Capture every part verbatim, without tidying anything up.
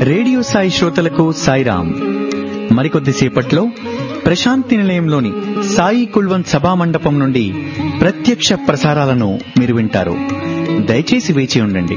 Radio Sai శ్రోతలకు సాయిరాం. మరికొద్దిసేపట్లో ప్రశాంతి నిలయంలోని సాయి కుల్వంత్ సభా మండపం నుండి ప్రత్యక్ష ప్రసారాలను మీరు వింటారు. దయచేసి వేచి ఉండండి.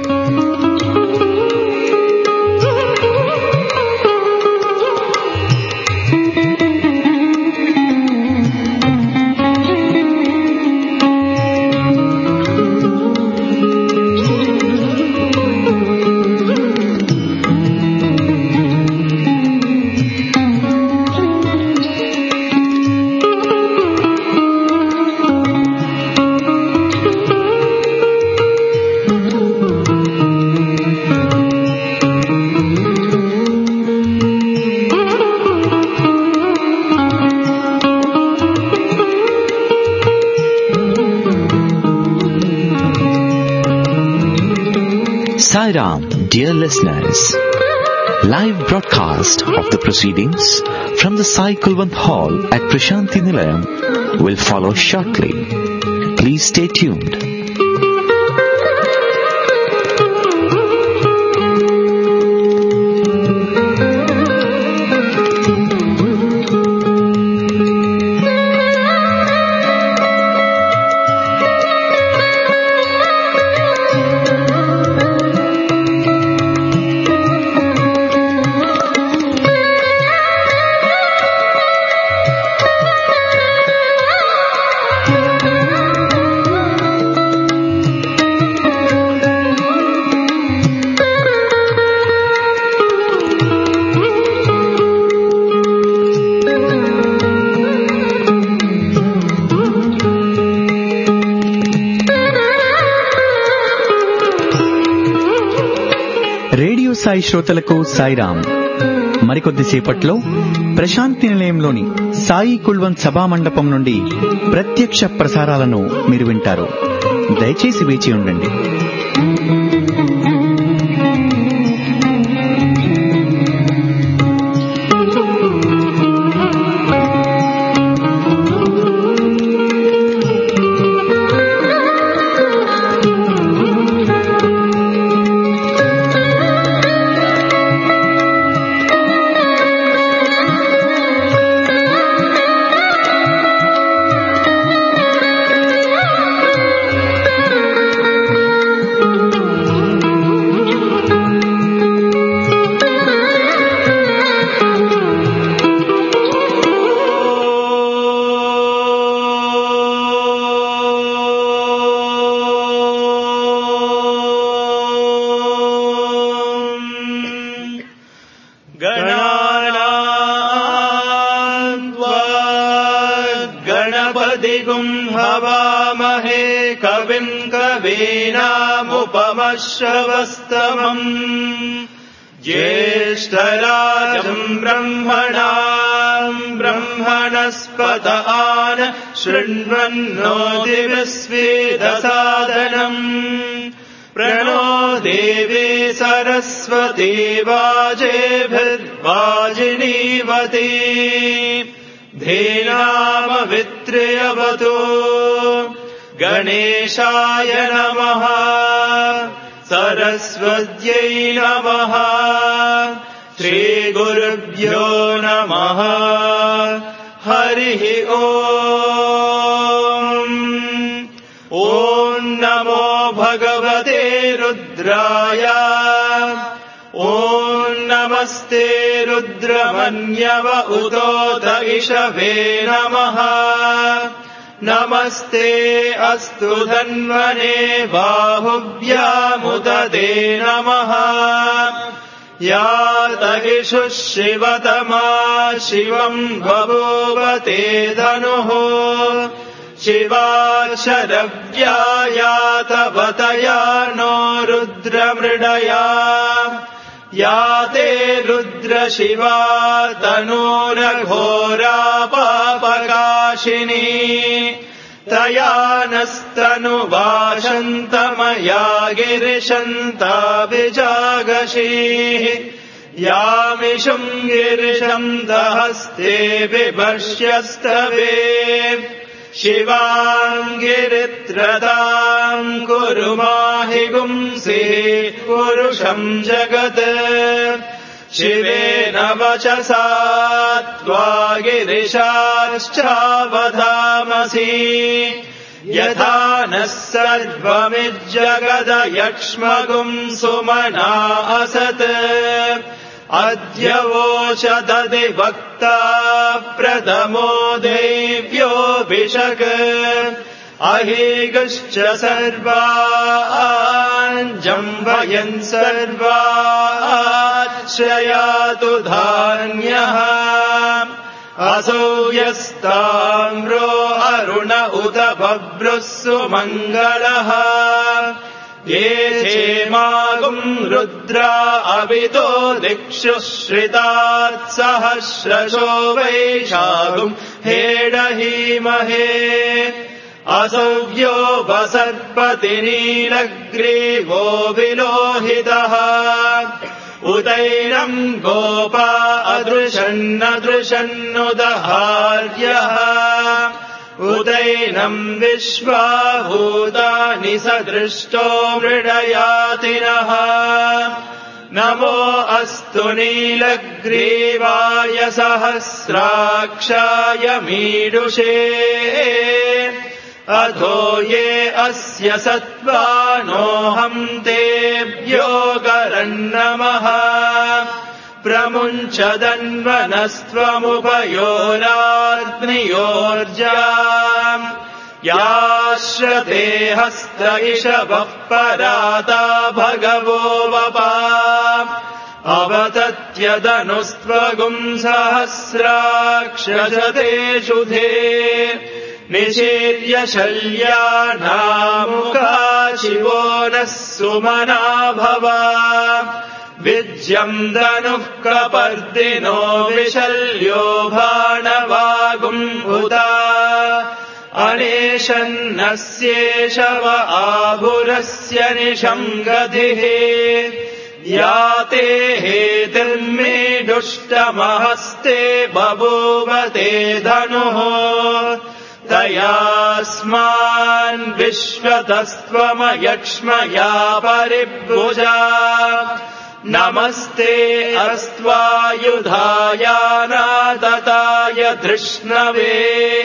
Sairam, dear listeners, live broadcast of the proceedings from the Sai Kulwant Hall at Prashanti Nilayam will follow shortly. Please stay tuned. Radio Sai శ్రోతలకు సాయిరాం. మరికొద్దిసేపట్లో ప్రశాంతి నిలయంలోని సాయి కుల్వంత్ సభా మండపం నుండి ప్రత్యక్ష ప్రసారాలను మీరు వింటారు. దయచేసి వేచి ఉండండి. श्रवस्तमम् ज्येष्ठराजम् ब्रह्मणाम् ब्रह्मणस्पत आन शृण्वन्नोतिविश्वेदसादनम् प्रणो देवी सरस्वती वाजेभिर्वाजिनीवती धेनामवित्र्यवतु गणेशाय नमः सरस्वत्यै नमः श्रीगुरुभ्यो नमः हरिः ओम् ॐ नमो भगवते रुद्राय ॐ नमस्ते रुद्रमन्यव उतोत इषवे नमः नमस्ते अस्तु धन्वने बाहुभ्यामुदते नमः या तगिषु शिवतमा शिवम् बभूवते धनुः शिवा शरव्या तवतया नो रुद्रमृडया या ते रुद्र शिवा तनूरघोरा पापकाशिनी तया नस्तनुवाशन्तमया गिरिशन्ता विजागशीः यामिषम् गिरिशन्तहस्ते बिभर्ष्यस्तवे शिवाङ्गिरित्रताम् कुरु माहि गुंसिः पुरुषम् जगत् शिवेन वचसा त्वा गिरिशाश्चावधामसि यथा नः सर्वमिज्जगदयक्ष्मगुम् सुमना असत् अद्य वोचदधिवक्ता प्रथमो देव्योऽभिषक् अहीगश्च सर्वान् जम्भयन् सर्वाश्रयातु धान्यः असौ यस्ताम्रो अरुण उत बभ्रुः सुमङ्गलः ये क्षेमागुम् रुद्रा अवितो दिक्षु श्रितात् सहस्रशो वैशागुम् हेडहीमहे असौव्यो वसर्पति नीलग्रीवो विलोहितः उदैनम् गोपा अदृशन्नदृशन्नुदहार्यः उदैनम् विश्वाभूतानि सदृष्टो मृडयातिनः नमो अस्तु नीलग्रीवाय सहस्राक्षाय मीडुषे अधो ये अस्य सत्त्वानोऽहम् तेभ्यो करन्नमः प्रमुञ्चदन्वनस्त्वमुभयोराग्नियोर्जाम् याश्रते हस्त इषवः पराता भगवो वपा अवतत्यदनुस्त्वगुम् सहस्राक्षजते शुधे निशीर्य शल्यानामुखा शिवो नः सुमना भवा विज्यम् धनुः कपर्दिनो विशल्यो भाणवागुम् उता अनेशन्नस्येषव आहुरस्य निषङ्गतिः याते हेतिर्मे दुष्टमहस्ते बभूवते धनुः तयास्मान् विश्वतस्त्वमयक्ष्मया परिभुजा नमस्ते अस्त्वायुधायानादताय धृष्णवे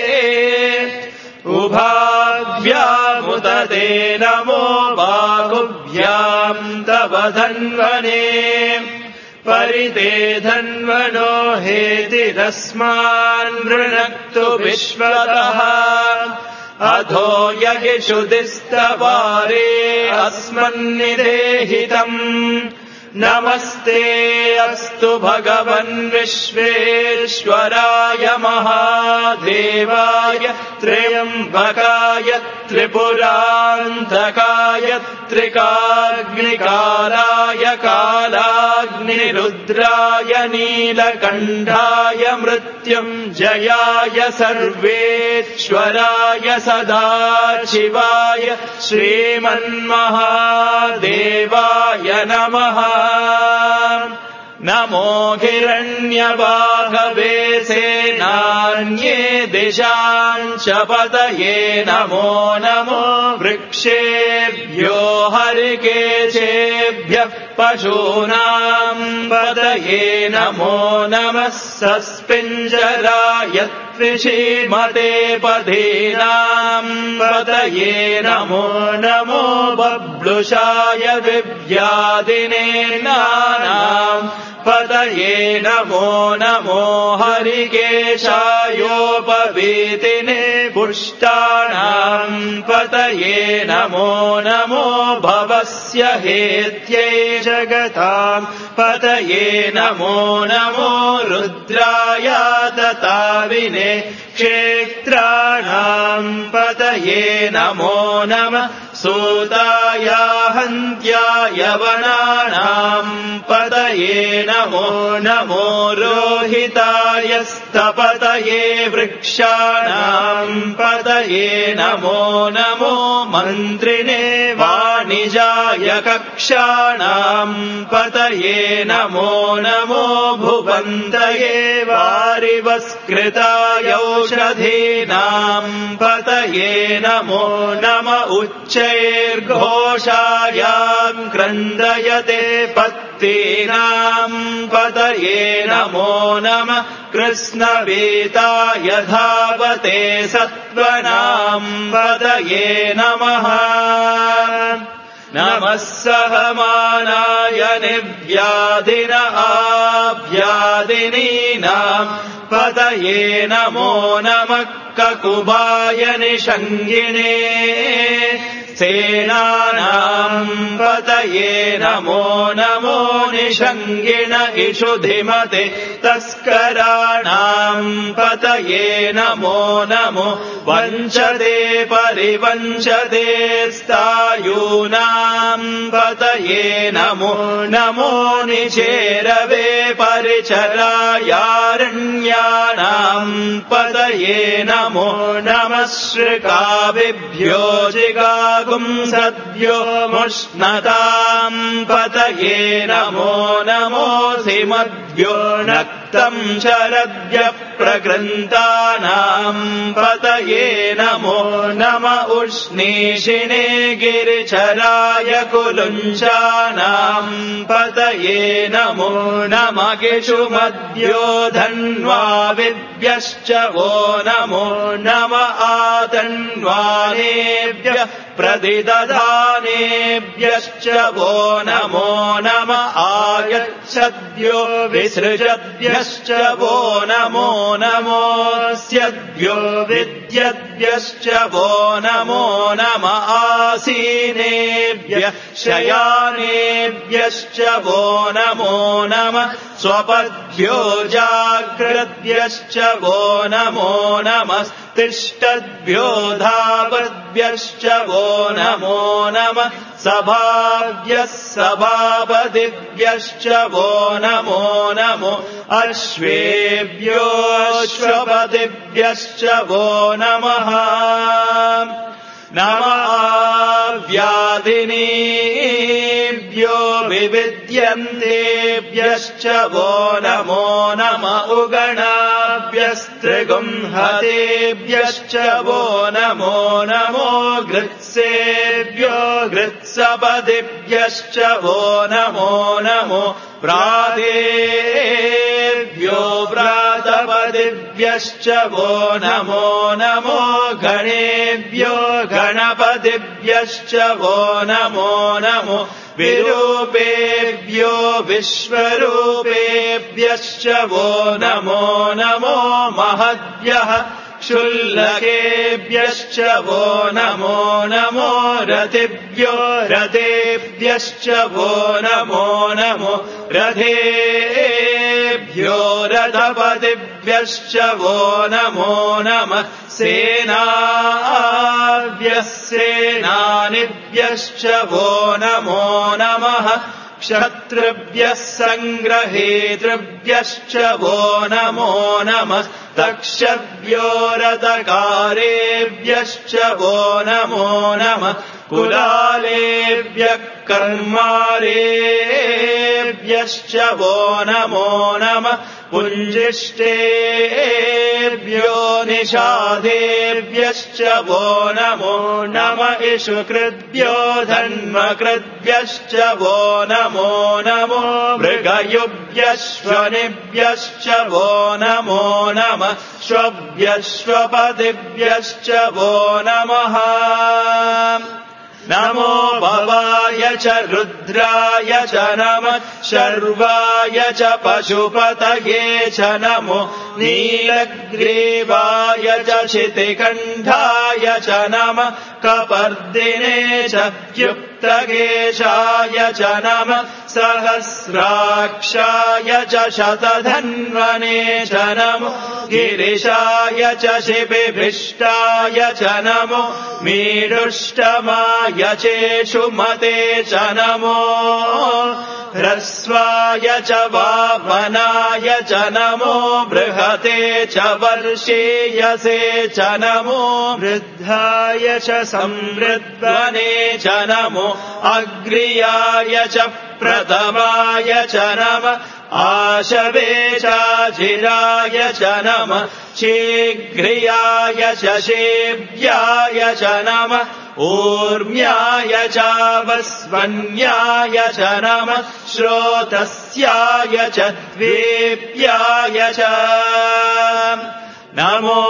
उभाभ्यामुदते नमो बाहुभ्याम् तव धन्वने परिते धन्वनो हेतिरस्मान् वृणक्तु विश्वतः अधो यहिषुदिस्तवारे अस्मन्निदेहितम् नमस्ते अस्तु भगवन् विश्वेश्वराय महादेवाय त्र्यम्बकाय त्रिपुरान्तकाय त्रिकाग्निकालाय कालाग्निरुद्राय नीलकण्ठाय मृत्युञ्जयाय सर्वेश्वराय सदाशिवाय श्रीमन्महादेवाय नमः नमो हिरण्यबाहवे सेनान्ये दिशाञ्च पतये नमो नमो वृक्षेभ्यो हरिकेशेभ्यः पशूनाम् पतये नमो नमः सस्पिञ्जराय त्रिषीमते पदीनाम् पतये नमो नमो बब्लुषाय विव्यादिने नानाम् पतये नमो नमो हरिकेशायोपवीतिने पुष्टाणाम् पतये नमो नमो भवस्य हेत्यै जगताम् पतये नमो नमो रुद्राय तताविने क्षेत्राणाम् पतये नमो नमः सूताय हन्त्याय वनानाम् पतये नमो नमो रोहिताय स्थपतये वृक्षाणाम् पतये नमो नमो मन्त्रिणे वाणिजाय कक्षाणाम् पतये नमो नमो भुवन्तये वारिवस्कृताय औषधीनाम् पतये नमो नम उच्चैर्घोषायाम् क्रन्दयते पत्तीनाम् पतये नमो नम कृष्णवेताय धावते सत्त्वनाम् पतये नमः नमः सहमानाय निर्व्याधिन आव्याधिनीनाम् पतये नमो नमः ककुबाय निषङ्गिने सेनानाम् पतये नमो नमो निषङ्गिण इषुधिमते तस्कराणाम् पतये नमो नमो वञ्चते परिवञ्चते स्थायूनाम् पतये नमो नमो निचेरवे परिचरायारण्यानाम् पतये नमो नमः श्रृकाविभ्यो जिगागुंसद्भ्यो मुष्णताम् पतये नमो नमो सिमद्भ्यो नक्तम् शरद्भ्यः प्रकृन्तानाम् पतये नमो नम उष्णीषिणे गिरिचराय कुलुञ्चानाम् पतये नमो नम किशुमद्भ्यो धन्वाविभ्यश्च वो नमो नम आतन्वानेभ्यः प्रतिदधानेभ्यश्च वो नमो नम आयच्छद्भ्यो विसृजद्भ्यश्च वो नमो नमोऽस्यद्भ्यो विद्यद्भ्यश्च वो नमो नम आसीनेभ्यः शयानेभ्यश्च वो नमो नम स्वपद्भ्यो जाग्रद्भ्यश्च वो नमो नमः तिष्ठद्भ्यो धावद्भ्यश्च वो नमो नमः सभाभ्यः सभापतिभ्यश्च वो नमो नमो अश्वेभ्यो अश्वपतिभ्यश्च वो नमः नमः व्याधिनीभ्यो विविद्यन्तेभ्यश्च वो नमो नम उगणाभ्यस्त्रिगुंहतेभ्यश्च वो नमो नमो गृत्सेभ्यो गृत्सपतिभ्यश्च वो नमो नमो प्रातेभ्यो प्रातपतिभ्यश्च वो नमो नमो गणेभ्यो गणपतिभ्यश्च वो नमो नमो विरूपेभ्यो विश्वरूपेभ्यश्च वो नमो नमो महद्भ्यः क्षुल्लकेभ्यश्च वो नमो नमो रतिभ्यो रतेभ्यश्च वो नमो नमो रथेभ्यो रथपतिभ्यश्च वो नमो नमः सेनाभ्यः सेनानिभ्यश्च वो नमो नमः क्षत्रिभ्यः सङ्ग्रहेतृभ्यश्च वो नमो नमः तक्षभ्यो रथकारेभ्यश्च वो नमो नमः कुलालेभ्यः कर्मारेभ्यश्च वो नमो नमः पुञ्जिष्टेभ्यो निषादेभ्यश्च वो नमो नम इषुकृद्भ्यो धन्वकृद्भ्यश्च वो नमो नमो मृगयुभ्यश्वनिभ्यश्च वो नमो नमः श्वभ्यश्वपतिभ्यश्च वो नमः नमो भवाय च रुद्राय च नमः शर्वाय च पशुपतये च नमो नीलग्रीवाय च शितिकण्ठाय च नमः कपर्दिने च युक्तकेशाय च नमः सहस्राक्षाय च शतधन्वने च नमो गिरिशाय च शिबिभिष्टाय च नमो मीडुष्टमाय चेषुमते च नमो ह्रस्वाय च वामनाय च नमो बृहते च वर्षीयसे च नमो वृद्धाय च संवृद्धने च नमो अग्र्याय च प्रथमाय च नमः आशवे चाजिराय च नमः शीघ्रियाय च शेव्याय च नमः ऊर्म्याय चावस्वन्याय च नमः श्रोतस्याय च द्वेप्याय च नमो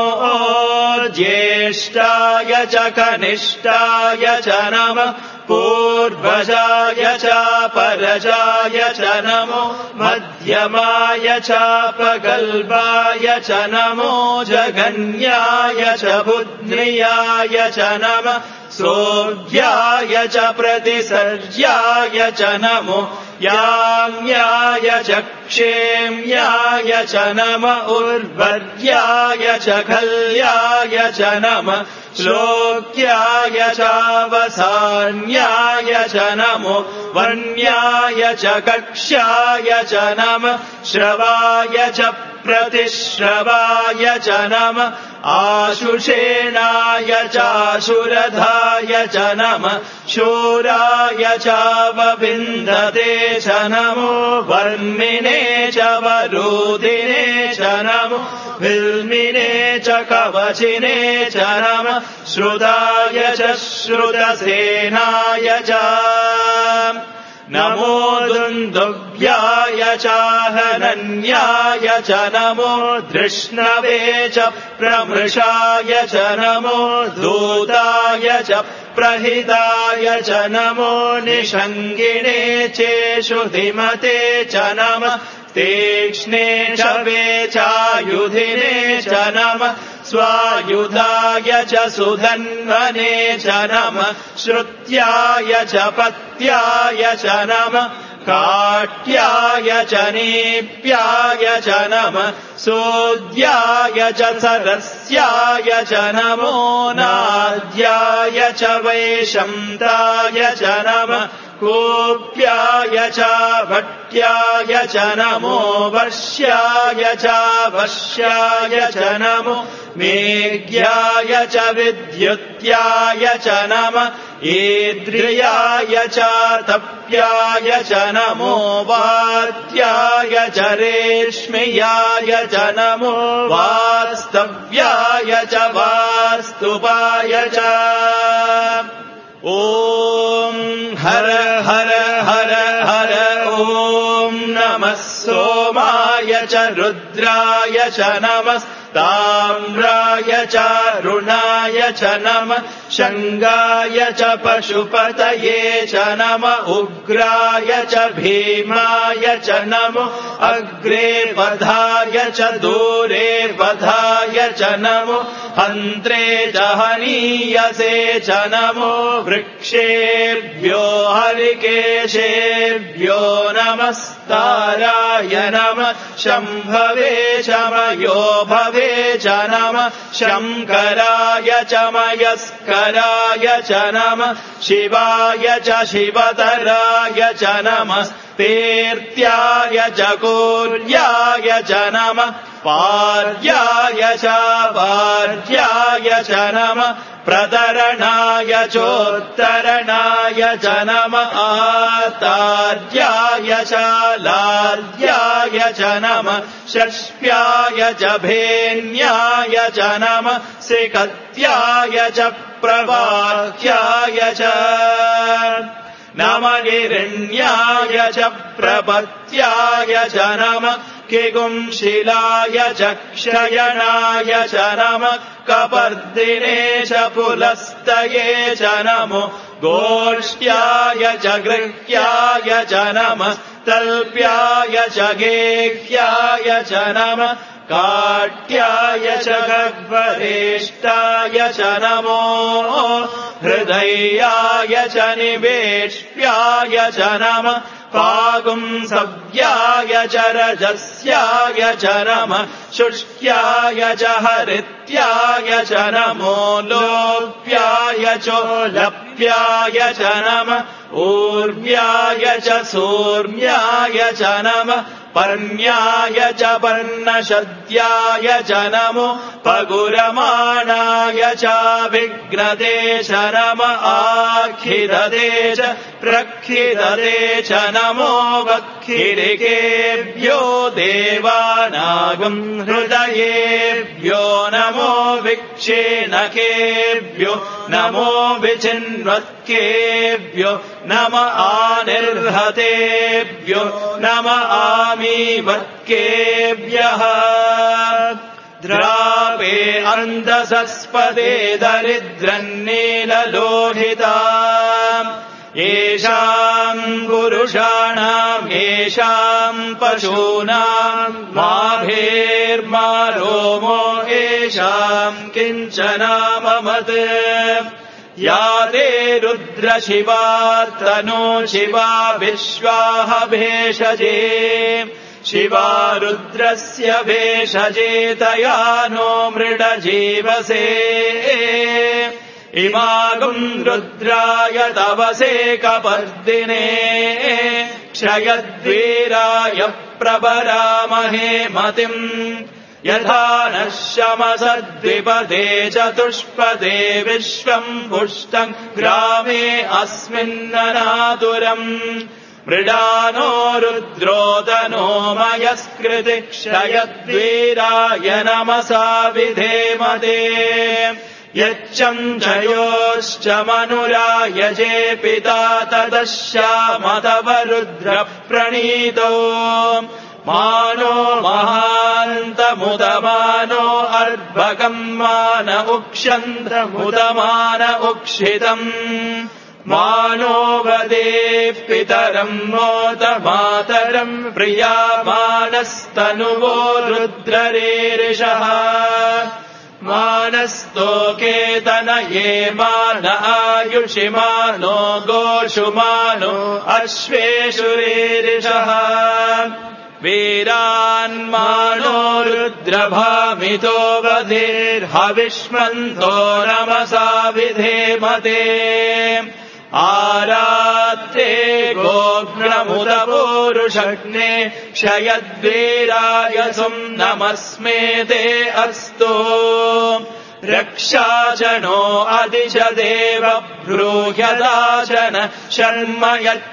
ज्येष्ठाय च कनिष्ठाय च नमः पूर्वजाय च परजाय च नमो मध्यमाय चापगल्भाय च नमो जगन्याय च बुद्ध्याय च नमः सोऽव्याय च प्रतिसर्याय च नमो याम्याय च क्षेम्याय च नमः उर्वर्याय च खल्याय च नमः श्लोक्याय चावसान्याय च नमो वन्याय च कक्ष्याय च नमः श्रवाय च प्रतिश्रवाय च नमः आशुषेणाय चाशुरधाय च नमः शूराय चावविन्दते च नमो वर्मिणे च वरोधिने च नमो विल्मिने च कवचिने च नमः श्रुताय च श्रुतसेनाय च नमो दुन्दुभ्याय चाहनन्याय च नमो धृष्णवे च प्रमृषाय च नमो दूताय च प्रहिताय च नमो निषङ्गिणे चेषुधिमते च नमः तीक्ष्णे च वेचायुधिने च नमः स्वायुधाय च सुधन्वने च नमः श्रुत्याय च पत्याय च नमः काट्याय च नीप्याय च नमः सोद्याय च सरस्याय च नमो नाद्याय च वैशन्ताय च नमः कूप्याय च भट्याय च नमो वर्ष्याय च वश्याय च नमो मेघ्याय च विद्युत्याय च नमः ईद्रियाय च तप्याय च नमो वात्याय च रेश्म्याय च नमो वास्तव्याय च वास्तुपाय च ॐ हर हर हर हर ॐ नमः सोमाय च रुद्राय च नमः ताम्राय च रुणाय च नमः शङ्गाय च पशुपतये च नमः उग्राय च भीमाय च नमो अग्रे वधाय च दूरे वधाय च नमो हन्त्रे च हनीयसे च नमो वृक्षेभ्यो हरिकेशेभ्यो नमस्ताराय नमः शम्भवे च मयो भवे च नमः शङ्कराय च मयस्कराय च नमः शिवाय च शिवतराय च नमः तीर्थ्याय च कूर्याय च नमः पार्याय च वार्याय च नमः प्रतरणाय चोत्तरणाय च नमः आतार्याय च लार्याय च नमः षष्प्याय च भेन्याय च नमः सिकत्याय च प्रवाह्याय च नमगिरण्याय च प्रपत्याय च नमः किगुंशिलाय च क्षयणाय च नमः कपर्दिने च पुलस्तये च नमो गोष्ठ्याय च गृह्याय च नमः तल्प्याय च गेह्याय च नमः काट्याय च गह्वरेष्टाय च नमो हृदयाय च निवेश्याय च नमः पागुंसव्याय च रजस्याय च नमः शुष्क्याय च हरित्याय च नमो लोप्याय चोलप्याय च नमः ऊर्व्याय च सूर्म्याय च नमः पर्ण्याय च पर्णशद्याय च नमो पगुरमाणाय च विघ्नदे च नमः आखिददे च प्रखिददे च नमो वक्खिरिकेभ्यो देवानागं हृदयेभ्यो नमो विक्षेणकेभ्यो नमो विचिन्वत्केभ्यो नम आनिर्हतेभ्यो नम आमीवत्केभ्यः द्रापे अन्धसस्पदे दरिद्रन्नीललोहिता येषाम् पुरुषाणाम् येषाम् पशूनाम् माभेर्मा रोमो येषाम् किञ्चनाममत् या ते रुद्रशिवार्तनो शिवा विश्वाह भेषजे शिवा रुद्रस्य भेषजे तया नो मृडजीवसे इमागुम् रुद्राय तवसे कपर्दिने क्षयद्वीराय प्रभरामहे मतिम् यथा नः शमसद्विपदे चतुष्पदे विश्वम् पुष्टम् ग्रामे अस्मिन्ननातुरम् मृडानो रुद्रोदनो मयस्कृति क्षयद्वीराय नमसा विधेमते यच्चञ्चयोश्च मनुरायजे पिता तदश्यामतव रुद्र प्रणीतो मानो महान्तमुदमानो अर्भकम् मान उक्षन्तमुदमान उक्षितम् मानो वदे पितरम् मोद मातरम् प्रियामानस्तनुवो रुद्ररेरिषः मानस्तोके तनये मान आयुषि मानो गोषु मानो अश्वेषु रेरिषः वीरान्मानो रुद्रभामितो वधेर्हविष्मन्तो नमसा विधेमते आरात्ते गोघ्नमुदपूरुषग्ने क्षयद्वीराय सुम् नमस्मेते अस्तु रक्षाचनो अधिशदेव ब्रूह्यदाचन शर्म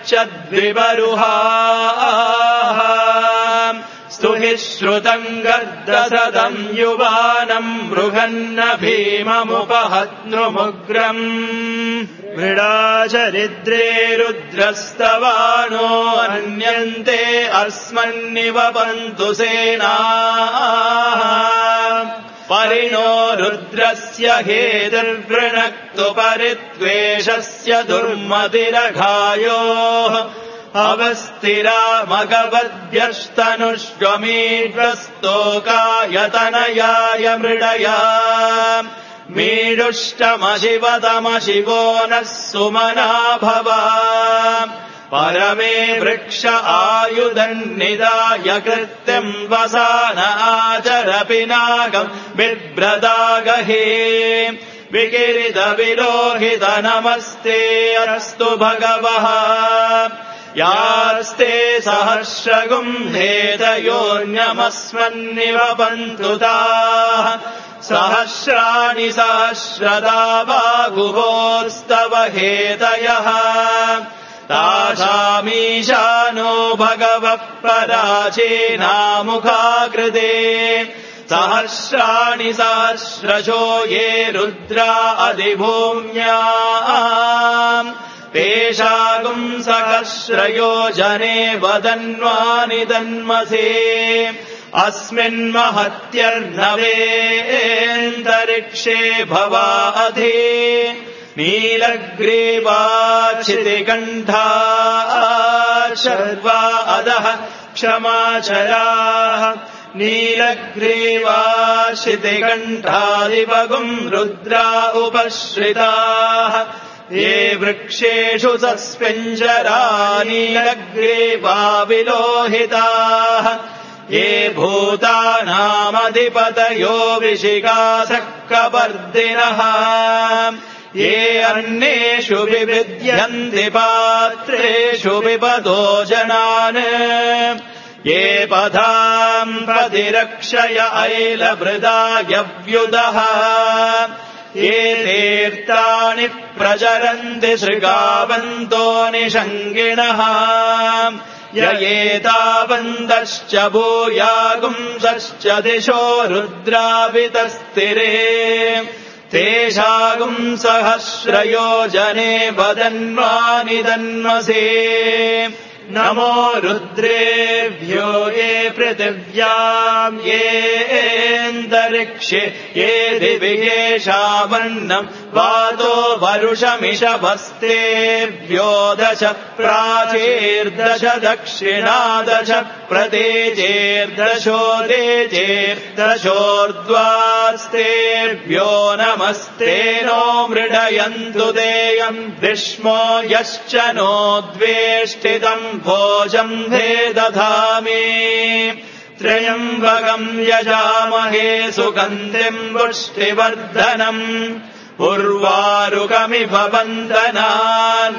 यच्छद्विबरुहाः स्तुहि श्रुतम् गर्दसदम् युवानम् बृहन्न भीममुपहत्नुमुग्रम् मृडाचरिद्रे रुद्रस्तवानो अन्यन्ते अस्मन्निवपन्तु सेनाः परिणो रुद्रस्य हेतुर्वृणक्तु परित्वेषस्य दुर्मतिरघायोः अवस्थिरामगवद्भ्यस्तनुष्वमीड्वस्तोकायतनयाय मृडया मीडुष्टमशिवतमशिवो नः सुमना भवा परमे वृक्ष आयुधन्निदाय कृत्यम् वसान आचर पिनाकम् बिभ्रदागहे विकिरित विलोहित नमस्ते अस्तु भगवः यास्ते सहस्रगुम् हेतयोर्न्यमस्मन्निवपन्तु ताः सहस्राणि सहस्रदा बाहुवोस्तव हेतयः तासामीशानो भगवः पराचीनामुखाकृते सहस्राणि सहस्रशो ये रुद्रा अधिभूम्याम् तेषागुम् सहस्रयो जने वदन्वानि तन्मसे अस्मिन्महत्यर्णवेऽन्तरिक्षे भवा अधि नीलग्रीवाच्छितिकण्ठा शर्वा अधः क्षमाचराः नीलग्रीवाच्छितिकण्ठादिवगुम् रुद्रा उपश्रिताः ये वृक्षेषु सस्पेञ्जराणि अग्रे विलोहिताः ये भूतानामधिपतयो विशिखासः कपर्दिनः ये अन्नेषु विविध्यन्ति पात्रेषु विपदो जनान् ये पदाम् प्रतिरक्षय ऐलभृदायव्युदः ये तीर्थानि प्रचरन्ति शृगावन्तो निषङ्गिणः य एतावन्तश्च भूयागुंसश्च दिशो रुद्रावितस्तिरे तेषागुम् सहस्रयोजने वदन्वानि दन्मसे नमो रुद्रेभ्यो ये पृथिव्याम् येऽन्तरिक्षे ये दिवि येषामन्नम् वातो वरुषमिषभस्तेभ्यो दश प्राचीर्दश दक्षिणादश प्रतेजेर्दशो तेजेर्दशोर्ध्वास्तेभ्यो नमस्ते नो मृडयन्तु देयम् विष्मो यश्च नो द्वेष्टितम् भोजम् भे दधामि त्र्यम्बकम् यजामहे सुगन्धिम् पुष्टिवर्धनम् उर्वारुकमिव बन्धनान्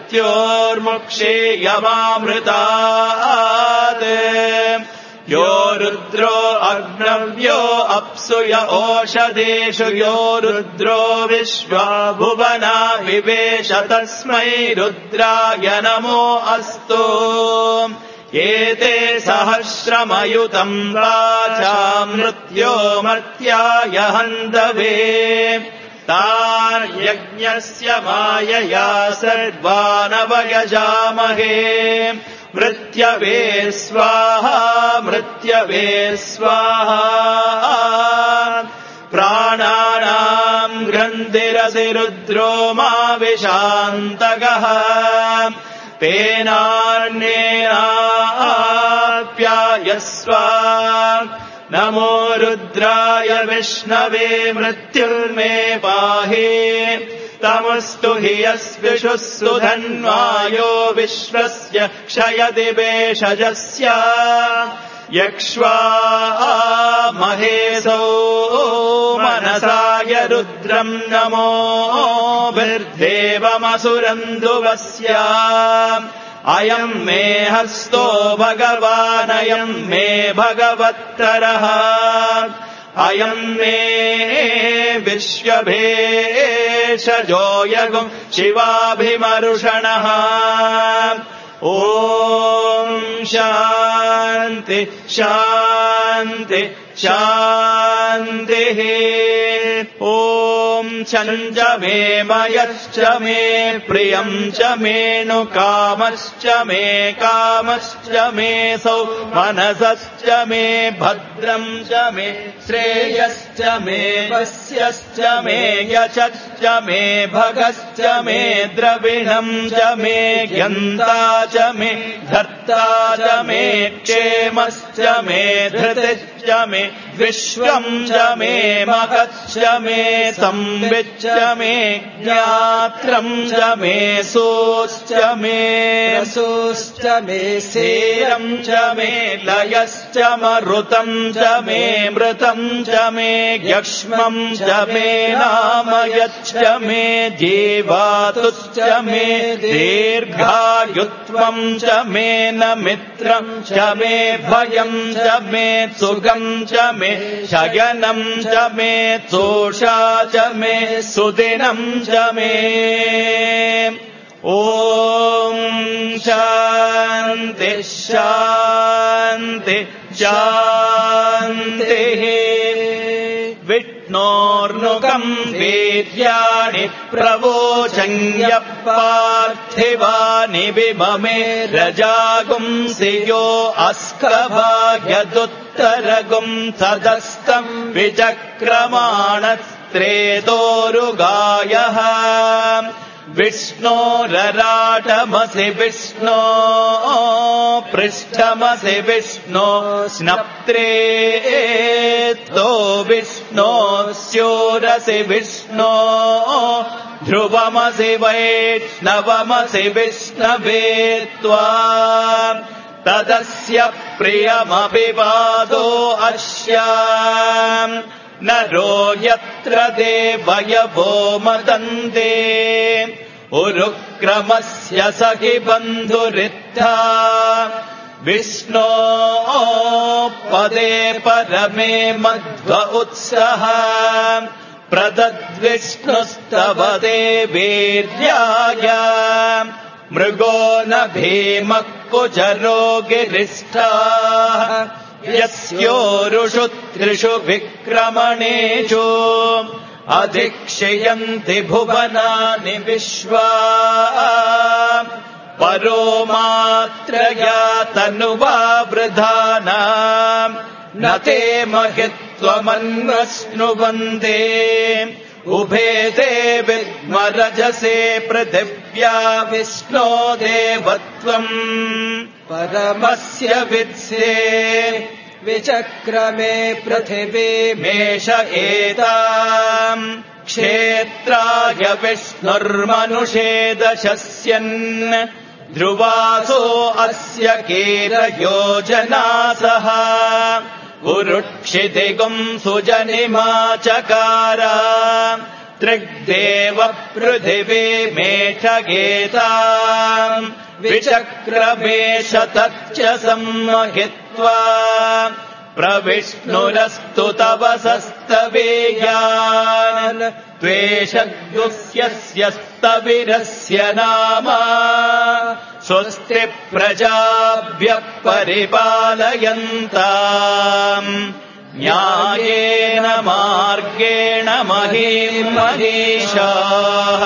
मृत्योर्मुक्षेयमामृतात् यो रुद्रो अग्नव्यो अप्सु य ओषधेषु यो रुद्रो विश्वा भुवना विवेश तस्मै रुद्राय नमो अस्तु एते सहस्रमयुतम् वाचा मृत्यो मर्त्याय हन्तवे तान् यज्ञस्य मायया सर्वानवयजामहे मृत्यवे स्वाहा मृत्यवे स्वाहा प्राणानाम् ग्रन्थिरसि रुद्रो मा विशान्तकः तेनान्येनाप्यायस्व नमो रुद्राय विष्णवे मृत्युर्मे पाहि तमस्तु हि यस्विषुः सुधन्वायो विश्वस्य क्षयति भेषजस्य यक्ष्वा महेशो मनसाय रुद्रम् नमो बिर्देवमसुरन्धुवस्य अयम् मे हस्तो भगवानयम् मे भगवत्तरः अयम् मे विश्वभेषजो यगुम् शिवाभिमरुषणः ॐ शान्ति शान्ति शान्तिः ॐ छञ्च मे मयश्च मे प्रियम् च मेऽनुकामश्च मे कामश्च मे सौ मनसश्च मे भद्रम् च मे श्रेयश्च मे वस्यश्च मे यशश्च मे भगश्च मे द्रविणम् च मे ज्ञन्ता च मे धर्ता च मे क्षेमश्च मे धृतिश्च मे विश्वम् च मे महच्च मे संविच्च मे ज्ञात्रम् च मे सोश्च मे रसोश्च मे सेरम् च मे लयश्च मरुतम् च मे मृतम् च मे यक्ष्मम् च मे नामयच्च मे जीवातुश्च मे दीर्घायुत्वम् च मे न मित्रम् च मे भयम् च मे सुगम् च मे शयनम् च मे तोषा च मे सुदिनम् च मे ॐ शान्ति शान्ति शान्तिः विष्णोर्नुकम् वीर्याणि प्रवोचन्य पार्थिवानि विममे रजागुंसि यो अस्कभाग्यदुत्तरगुम् सदस्तम् विचक्रमाणस्त्रेतोरुगायः विष्णोरराटमसि विष्णो पृष्ठमसि विष्णो स्नप्त्रेतो विष्णो स्योरसि विष्णो ध्रुवमसि वैष्णवमसि विष्णवे त्वाम् तदस्य प्रियमभिवादो अस्याम् नरो यत्र देवयवो मदन्ते उरुक्रमस्य सखि बन्धुरित्था विष्णो पदे परमे मध्व उत्सह प्रदद्विष्णुस्तव देवीर्याय मृगो न भीमः कुचरो गिरिष्ठाः यस्योरुषु त्रिषु विक्रमणेषु अधिक्षयन्ति भुवनानि विश्वा परो मात्रया तनुवा वृधाना न ते महित्वमन्वश्नुवन्दे उभे ते विद्मरजसे पृथिव्या विष्णो देवत्वम् परमस्य वित्से विचक्रमे पृथिवीमेष एताम् क्षेत्राय विष्णुर्मनुषे दशस्यन् ध्रुवासो अस्य कीरयोजनासः उरुक्षितिगुम् सुजनिमा चकार त्रिग्देव पृथिवीमेषगेताम् विचक्रमेष तच्च सम्महित्वा प्रविष्णुरस्तु तव सस्तवेयान् त्वेषद्युस्य स्तविरस्य नाम स्वस्ति प्रजाभ्यः परिपालयन्ताम् न्यायेन मार्गेण महीम् महीषाः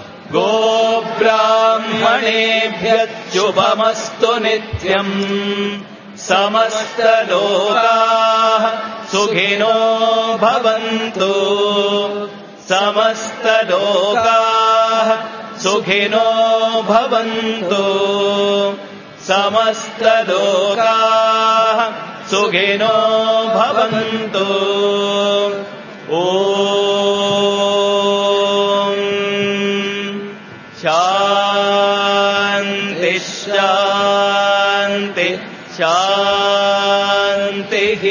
गोब्राह्मणेभ्यः शुभमस्तु नित्यम् समस्तलोकाः सुखिनो भवन्तु समस्तलोकाः सुखिनो भवन्तु समस्तलोकाः सुखिनो भवन्तु ॐ शान्ति शान्ति शान्तिः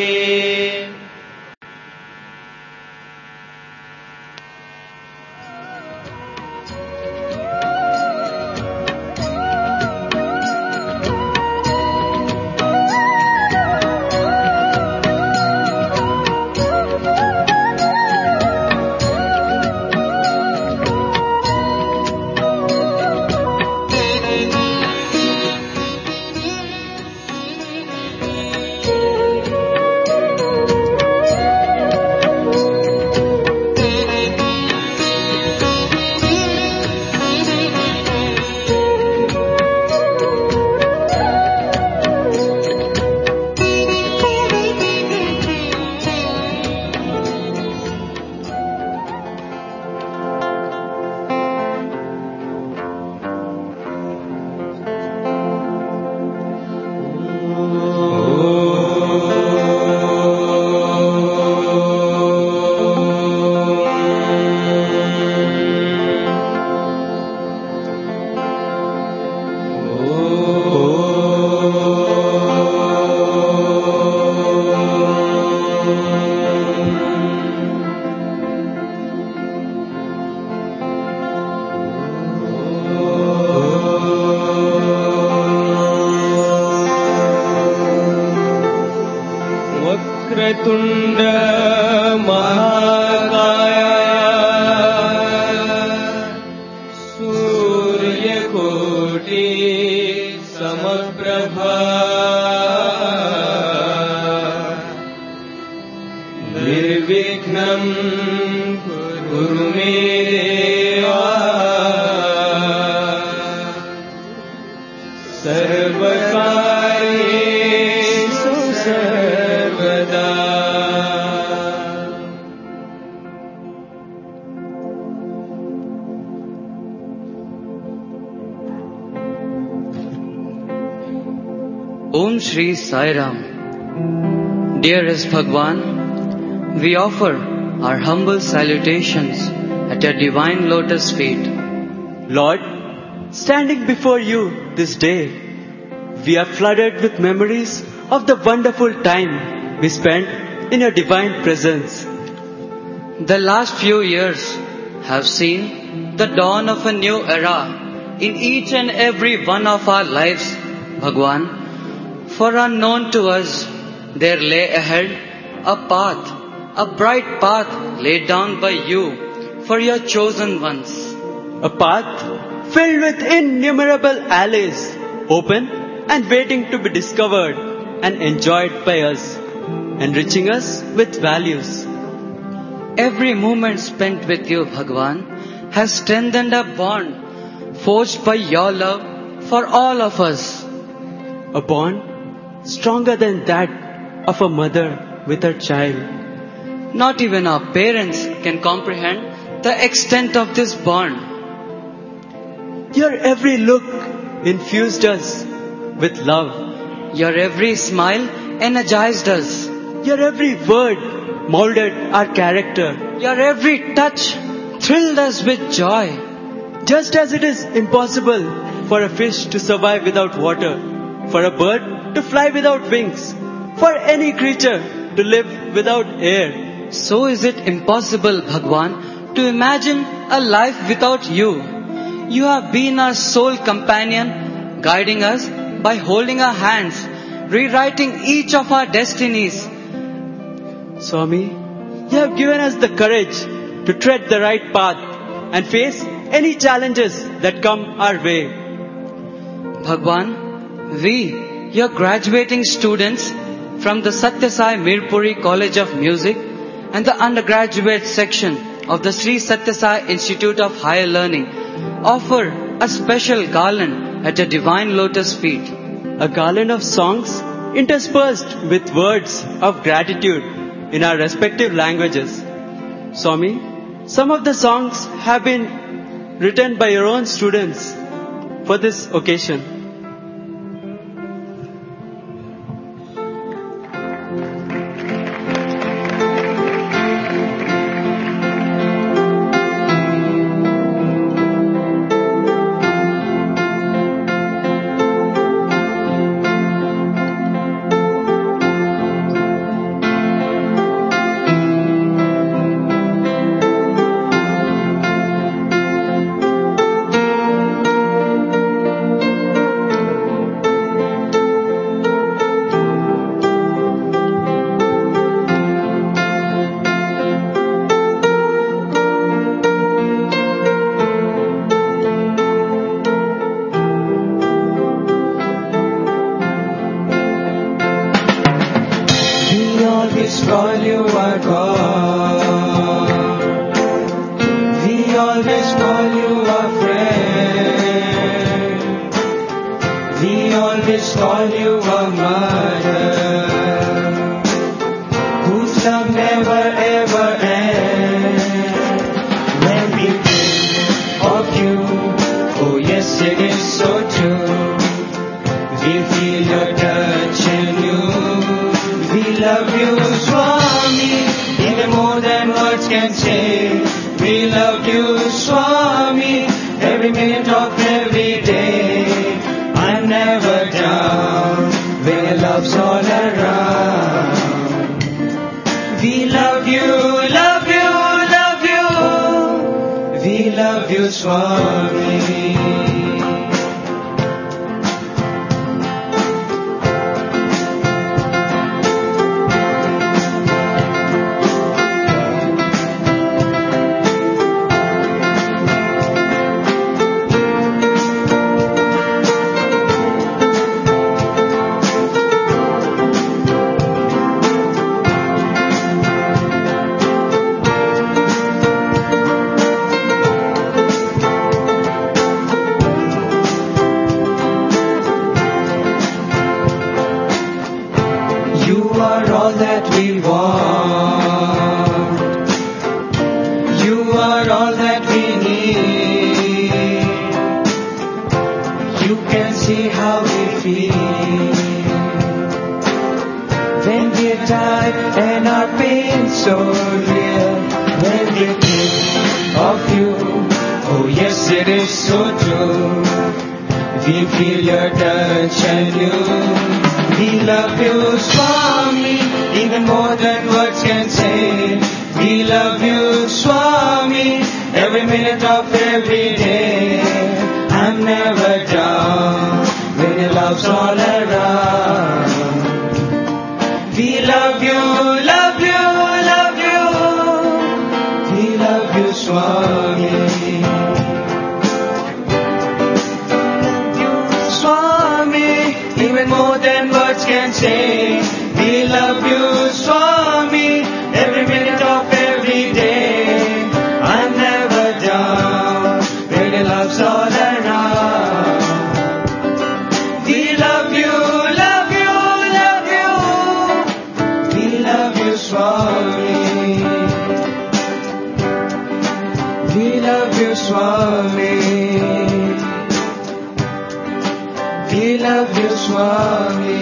वक्रतुण्ड महाकाय सूर्यकोटि समप्रभा निर्विघ्नं कुरु मे देवा सर्वकार्येषु सर्वदा। Om Shri Sai Ram. Dearest Bhagwan, we offer our humble salutations at your divine lotus feet. Lord, standing before you this day, we are flooded with memories of the wonderful time we spent in your divine presence. The last few years have seen the dawn of a new era in each and every one of our lives, Bhagwan. For unknown to us, there lay ahead a path, a bright path laid down by you for your chosen ones. A path filled with innumerable alleys, open and waiting to be discovered and enjoyed by us, enriching us with values. Every moment spent with you, Bhagwan, has strengthened a bond forged by your love for all of us. A bond stronger than that of a mother with her child. Not even our parents can comprehend the extent of this bond. Your every look infused us with love. Your every smile energized us. Your every word molded our character. Your every touch thrilled us with joy. Just as it is impossible for a fish to survive without water, for a bird to fly without wings, for any creature to live without air, so is it impossible, Bhagwan, to imagine a life without you. You have been our sole companion, guiding us by holding our hands, rewriting each of our destinies. Swami, you have given us the courage to tread the right path and face any challenges that come our way. Bhagwan, we, your graduating students from the Satya Sai Mirpuri College of Music and the undergraduate section of the Sri Satya Sai Institute of Higher Learning, offer a special garland at your divine lotus feet. A garland of songs interspersed with words of gratitude in our respective languages. Swami, some of the songs have been written by your own students for this occasion. And our pain so real when we think of you. Oh yes, it is so true. We feel your touch and you. We love you, Swami, even more than words can say. We love you, Swami, every minute of every day. I'm never down when your love's all around. We love you, love you, love you. We love you, Swami. Swami, even more than words can say. We love you, Swami, every minute of every day. I'm never down when your love's all around. We love you, love you, love you. We love you, Swami. We love you, Swami. We love you, Swami.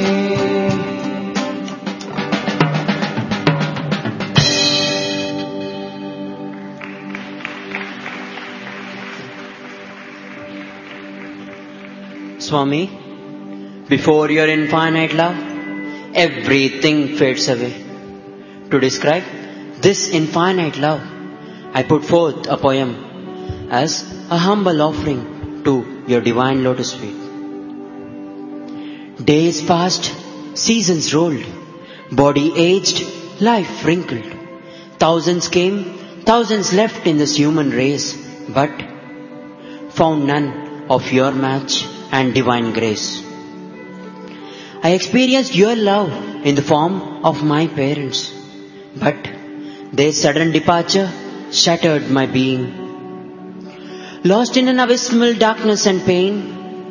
Swami, before your infinite love, everything fades away. To describe this infinite love, I put forth a poem as a humble offering to your divine lotus feet. Days passed, seasons rolled, body aged, life wrinkled. Thousands came, thousands left in this human race, but found none of your match and divine grace. I experienced your love in the form of my parents, but their sudden departure shattered my being. Lost in an abysmal darkness and pain,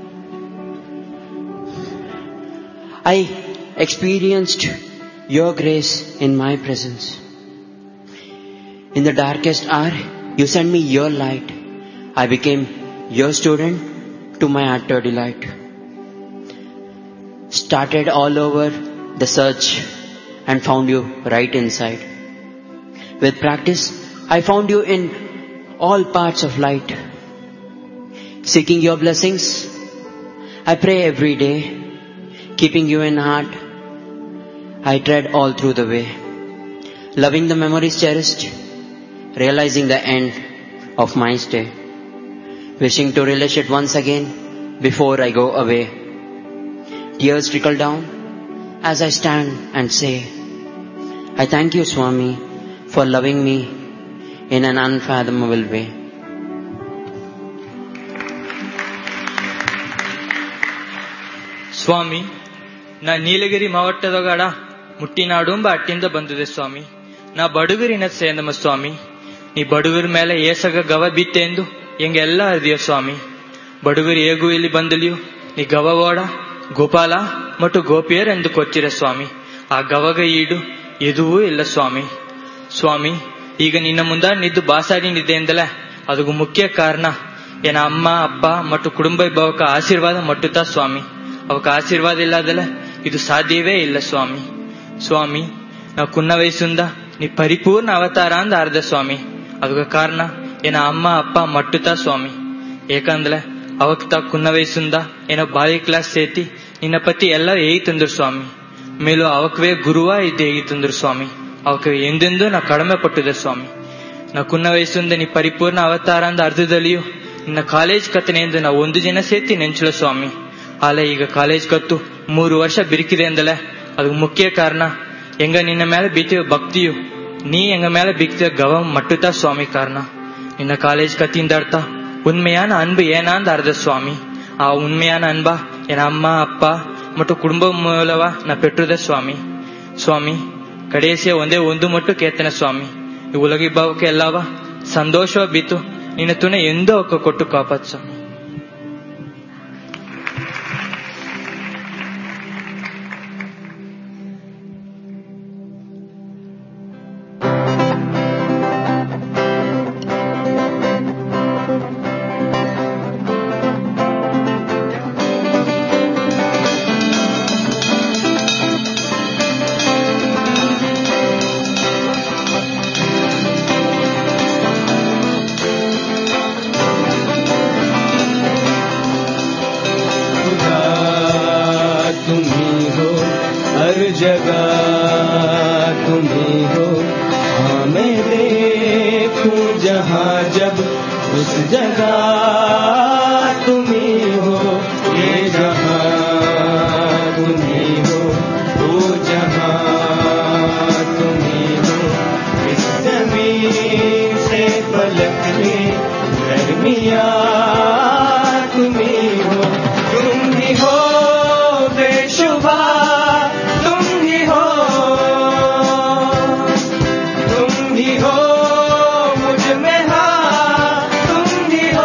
I experienced your grace in my presence. In the darkest hour, you sent me your light. I became your student to my utter delight. Started all over the search and found you right inside. With practice, I found you in all parts of light. Seeking your blessings, I pray every day. Keeping you in heart, I tread all through the way. Loving the memories cherished, realizing the end of my stay. Wishing to relish it once again before I go away. Tears trickle down as I stand and say, I thank you, Swami, for loving me in an unfathomable way. ಸ್ವಾಮಿ, ನಾ ನೀಲಗಿರಿ ಮಾವಟ್ಟದೊಗಡ ಮುಟ್ಟಿನಾಡುಂಬ ಅಟ್ಟಿಂದ ಬಂದಿದೆ ಸ್ವಾಮಿ. ನಾ ಬಡುಗರಿನ ಸೇಂದಮ ಸ್ವಾಮಿ. ನೀ ಬಡುಗರ ಮೇಲೆ ಏಸಗ ಗವ ಬಿತ್ತೆಂದು ಎಂಗೆಲ್ಲ ಅರ್ದಿಯ ಸ್ವಾಮಿ. ಬಡುಗರು ಹೇಗೂ ಇಲ್ಲಿ ಬಂದಲಿಯು ನೀ ಗವಗೋಡ ಗೋಪಾಲ ಮತ್ತು ಗೋಪಿಯರೆಂದು ಕೊಚ್ಚಿರ ಸ್ವಾಮಿ. ಆ ಗವಗ ಈಡು ಎದುವೂ ಇಲ್ಲ ಸ್ವಾಮಿ. ಸ್ವಾಮಿ, ಈಗ ನಿನ್ನ ಮುಂದ ನಿದ್ದು ಬಾಸಾಡಿ ನಿದ್ದೆ ಎಂದಲೇ ಅದಕ್ಕೂ ಮುಖ್ಯ ಕಾರಣ ಏನ ಅಮ್ಮ ಅಪ್ಪ ಮತ್ತು ಕುಟುಂಬ ಭವಕ ಆಶೀರ್ವಾದ ಮಟ್ಟುತ್ತಾ ಸ್ವಾಮಿ. ಅವಕ ಆಶೀರ್ವಾದ ಇಲ್ಲದಲ್ಲ ಇದು ಸಾಧ್ಯವೇ ಇಲ್ಲ ಸ್ವಾಮಿ. ಸ್ವಾಮಿ, ನಾವು ಕುನ್ನ ವಯಸ್ಸಿಂದ ನೀ ಪರಿಪೂರ್ಣ ಅವತಾರ ಅಂದ ಅರ್ಧ ಸ್ವಾಮಿ. ಅದಕ್ಕೆ ಕಾರಣ ಏನ ಅಮ್ಮ ಅಪ್ಪ ಮಟ್ಟುತ್ತಾ ಸ್ವಾಮಿ. ಏಕಂದ್ರೆ ಅವಕ್ ತಾ ಕುನ್ನ ವಯಸ್ಸಿಂದ ಏನೋ ಬಾವಿ ಕ್ಲಾಸ್ ಸೇತಿ ನಿನ್ನ ಪತಿ ಎಲ್ಲ ಹೇಗಿ ತಂದ್ರು ಸ್ವಾಮಿ. ಮೇಲೂ ಅವಕವೇ ಗುರುವ ಇದ್ದು ಹೇಗಿ ತಂದ್ರು ಸ್ವಾಮಿ. ಅವಕ್ಕೆ ಎಂದೆಂದೂ ನಾ ಕಡಿಮೆ ಪಟ್ಟಿದೆ ಸ್ವಾಮಿ. ನಾ ಕುನ್ನ ವಯಸ್ಸಿಂದ ನೀ ಪರಿಪೂರ್ಣ ಅವತಾರ ಅಂದ ಅರ್ಧದಲ್ಲಿಯೂ ನಿನ್ನ ಕಾಲೇಜ್ ಕತ್ತನೆಯಿಂದ ನಾವು ಒಂದು ಜನ ಸೇತಿ ನೆಂಚಲ ಸ್ವಾಮಿ. ಆಲೆ ಈಗ ಕಾಲೇಜ್ ಕತ್ತು ಮೂರು ವರ್ಷ ಬಿರುಕಿದೆ ಎಂದಲೇ ಅದಕ್ಕೆ ಮುಖ್ಯ ಕಾರಣ ಎಂಗ ನಿನ್ನ ಮೇಲೆ ಬೀತಿವ ಭಕ್ತಿಯು ನೀ ಎಂಗ ಮೇಲೆ ಬೀಕ್ತಿವ ಗವ ಮಟ್ಟುತ್ತಾ ಸ್ವಾಮಿ. ಕಾರಣ ನಿನ್ನ ಕಾಲೇಜ್ ಕತ್ತಿಯಿಂದ ಅರ್ಥ ಉண்மையான அன்பு ஏனாந்து அர்த்த சுவாமி. ಆ ಉண்மையான ಅನ್ಬ ಏನ ಅಮ್ಮ ಅಪ್ಪ ಮತ್ತು ಕುಟುಂಬ ಮೂಲವ ನಾ ಪೆಟ್ಟುದ ಸ್ವಾಮಿ. ಸ್ವಾಮಿ, ಕಡೆಸಿಯ ಒಂದೇ ಒಂದು ಮಟ್ಟು ಕೇತನ ಸ್ವಾಮಿ. ಈ ಉಲಗಿ ಭಾವಕ್ಕೆ ಎಲ್ಲವ ಸಂತೋಷವ ಬಿತ್ತು ನಿನ್ನ ತುಣೆ ಎಂದೋ ಒಕ್ಕ ಕೊಟ್ಟು ಕಾಪಾತ್ ಸ್ವಾಮಿ. जगह तुम्ही हो। हाँ मैं देखूं जहाँ जब उस जगह तुम्ही हो। ये जहाँ तुम्ही हो, वो जहाँ तुम्ही हो। इस जमीन से पलक के दरमिया तुम्ही हो। तुम ही हो बेशुबा, तुम ही हो, तुम ही हो मुझ में, हाँ तुम ही हो।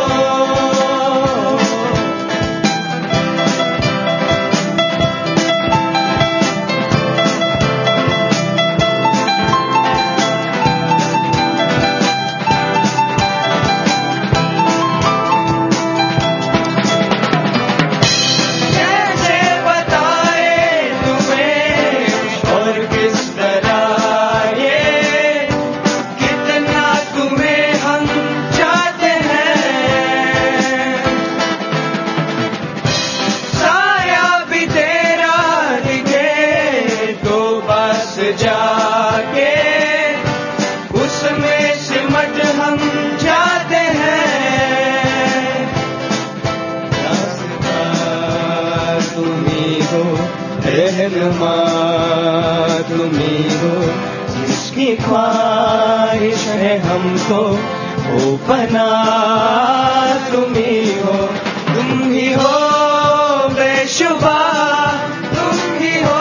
रहनुमा तुम्ही हो, जिसकी ख्वाहिश है हमको वो पना तुम्ही हो। तुम ही हो बेशुबा, तुम ही हो,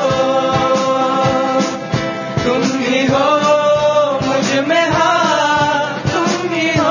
तुम ही हो मुझ में, हाँ तुम ही हो।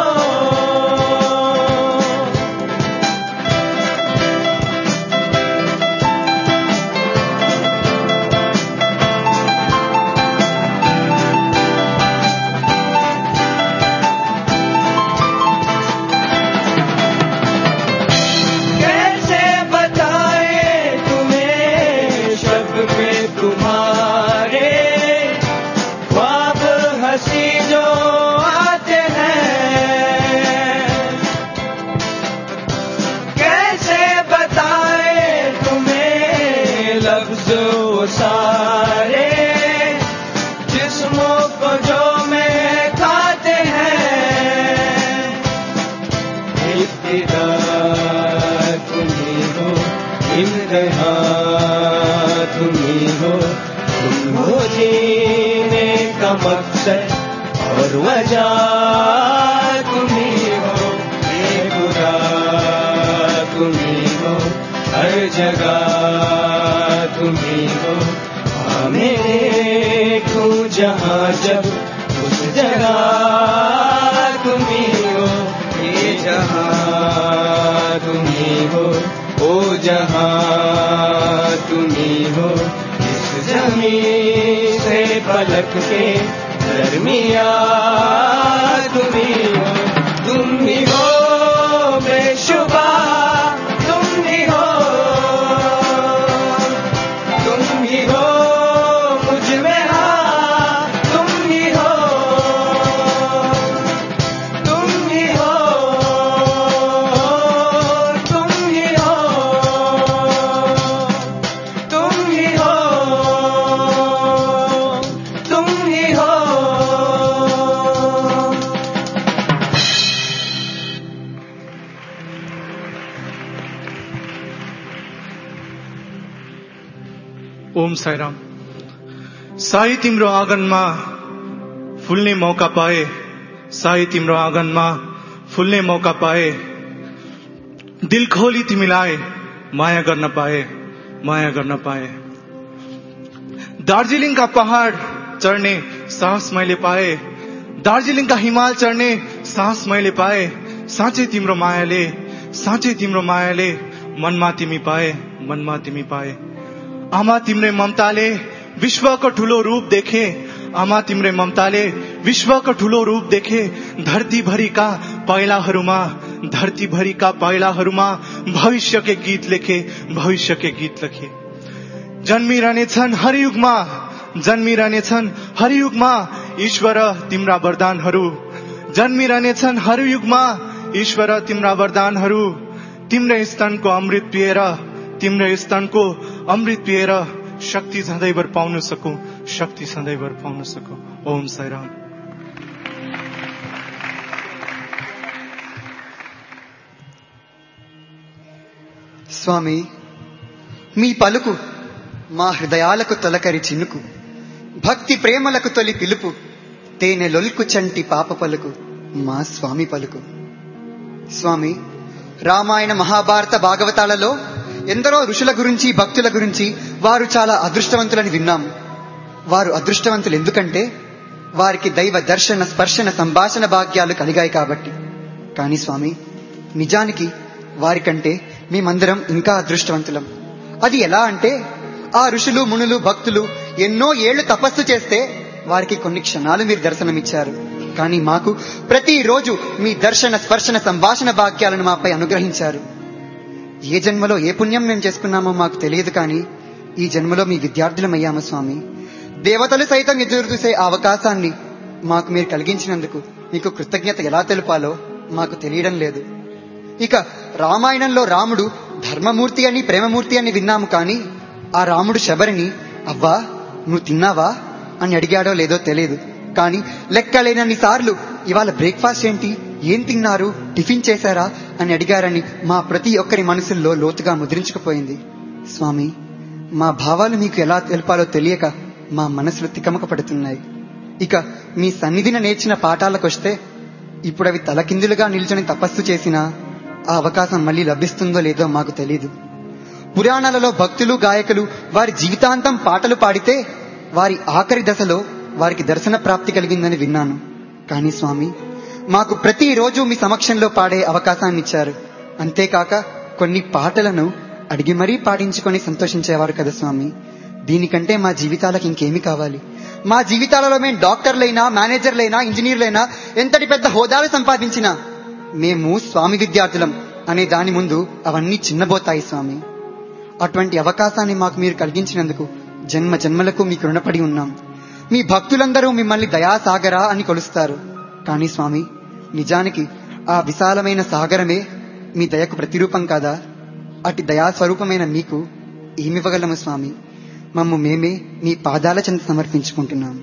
सारे जिस्मों को जो में खाते हैं, इब्तिदा तुम्ही हो, इंतहा तुम्ही हो। तुम हो जीने का मकसद और वजह तुम्ही हो। ये खुदा तुम्ही हो, हर जगह तुम्ही हो। हाँ मैं देखूं जहाँ जब उस जगह तुम्ही हो। ये जहाँ तुम्ही हो, ओ जहाँ तुम्ही हो। इस जमीन से पलक के दरमिया तुम्ही हो। तुम ही हो बेशुबा, तुम ही हो, तुम ही हो मुझ में, हाँ तुम ही हो, तुम ही हो, तुम ही हो, तुम ही हो, तुम ही हो। ओम साईराम। साई तिम्रो आँगनमा फुल्ने मौका पाए, साई तिम्रो आँगनमा फुल्ने मौका पाए। दिल खोली तिमीलाई माया गर्न पाए, माया गर्न पाए। दार्जिलिङका पहाड चढ्ने साहस मैले पाए, दार्जिलिङका हिमाल चढ्ने साहस मैले पाए। साँच्चै तिम्रो मायाले, साँच्चै तिम्रो मायाले मनमा तिमी पाए, मनमा तिमी पाए। आमा तिम्रै ममताले विश्वको ठूलो रूप देखे, आमा तिम्रै ममताले विश्वको ठूलो रूप देखे। धरतीभरिका पाइलाहरूमा, धरतीभरिका पाइलाहरूमा भविष्यकै गीत लेखे, भविष्यकै गीत लेखे। जन्मिरहनेछन् हर युगमा, जन्मिरहनेछन् हर युगमा ईश्वर तिम्रा वरदानहरू। जन्मिरहनेछन् हर युगमा ईश्वर तिम्रा वरदानहरू। तिम्रै स्तनको अमृत पिएर, तिम्रै स्तनको अमृत पिएर शक्ति सधैँभर पाउन सकौं, शक्ति सधैँभर पाउन सकौं। ओम साईराम। స్వామి, మీ పలుకు మా హృదయాలకు తొలకరి చినుకు, భక్తి ప్రేమలకు తొలి పిలుపు, తేనె లొల్కు చంటి పాప పలుకు మా స్వామి పలుకు. స్వామి, రామాయణ మహాభారత భాగవతాలలో ఎందరో ఋషుల గురించి భక్తుల గురించి వారు చాలా అదృష్టవంతులని విన్నాము. వారు అదృష్టవంతులు ఎందుకంటే వారికి దైవ దర్శన స్పర్శన సంభాషణ భాగ్యాలు కలిగాయి కాబట్టి. కానీ స్వామి, నిజానికి వారికంటే మేమందరం ఇంకా అదృష్టవంతులం. అది ఎలా అంటే, ఆ ఋషులు మునులు భక్తులు ఎన్నో ఏళ్లు తపస్సు చేస్తే వారికి కొన్ని క్షణాలు మీరు దర్శనమిచ్చారు. కానీ మాకు ప్రతిరోజు మీ దర్శన స్పర్శన సంభాషణ భాగ్యాలను మాపై అనుగ్రహించారు. ఏ జన్మలో ఏ పుణ్యం మేము చేసుకున్నామో మాకు తెలియదు, కానీ ఈ జన్మలో మీ విద్యార్థులమయ్యాము స్వామి. దేవతలు సైతం ఎదురు చూసే అవకాశాన్ని మాకు మీరు కలిగించినందుకు మీకు కృతజ్ఞత ఎలా తెలుపాలో మాకు తెలియడం లేదు. ఇక రామాయణంలో రాముడు ధర్మమూర్తి అని ప్రేమమూర్తి అని విన్నాము, కానీ ఆ రాముడు శబరిని అవ్వా నువ్వు తిన్నావా అని అడిగాడో లేదో తెలియదు. కానీ లెక్కలేనన్ని సార్లు ఇవాళ బ్రేక్ఫాస్ట్ ఏంటి, ఏం తిన్నారు, టిఫిన్ చేశారా అని అడిగారని మా ప్రతి ఒక్కరి మనసుల్లో లోతుగా ముద్రించుకుపోయింది. స్వామి, మా భావాలు మీకు ఎలా తెలపాలో తెలియక మా మనసులు తికమక పడుతున్నాయి. ఇక మీ సన్నిధిన నేర్చిన పాఠాలకొస్తే ఇప్పుడు అవి తలకిందులుగా నిల్చొని తపస్సు చేసినా ఆ అవకాశం మళ్ళీ లభిస్తుందో లేదో మాకు తెలీదు. పురాణాలలో భక్తులు గాయకులు వారి జీవితాంతం పాటలు పాడితే వారి ఆఖరి దశలో వారికి దర్శన ప్రాప్తి కలిగిందని విన్నాను. కానీ స్వామి, మాకు ప్రతిరోజు మీ సమక్షంలో పాడే అవకాశాన్ని ఇచ్చారు. అంతేకాక కొన్ని పాటలను అడిగి మరీ పాడించుకొని సంతోషించేవారు కదా స్వామి. దీనికంటే మా జీవితాలకు ఇంకేమి కావాలి? మా జీవితాలలో మేము డాక్టర్లైనా మేనేజర్లైనా ఇంజనీర్లైనా ఎంతటి పెద్ద హోదాలు సంపాదించినా మేము స్వామి విద్యార్థులం అనే దాని ముందు అవన్నీ చిన్నబోతాయి స్వామి. అటువంటి అవకాశాన్ని మాకు మీరు కలిగించినందుకు జన్మ జన్మలకు మీకు రుణపడి ఉన్నాం. మీ భక్తులందరూ మిమ్మల్ని దయాసాగరా అని కొలుస్తారు. కానీ స్వామి, నిజానికి ఆ విశాలమైన సాగరమే మీ దయకు ప్రతిరూపం కాదా? అటు దయాస్వరూపమైన మీకు ఏమివ్వగలము స్వామి? మమ్ము మేమే మీ పాదాల చెంత సమర్పించుకుంటున్నాము.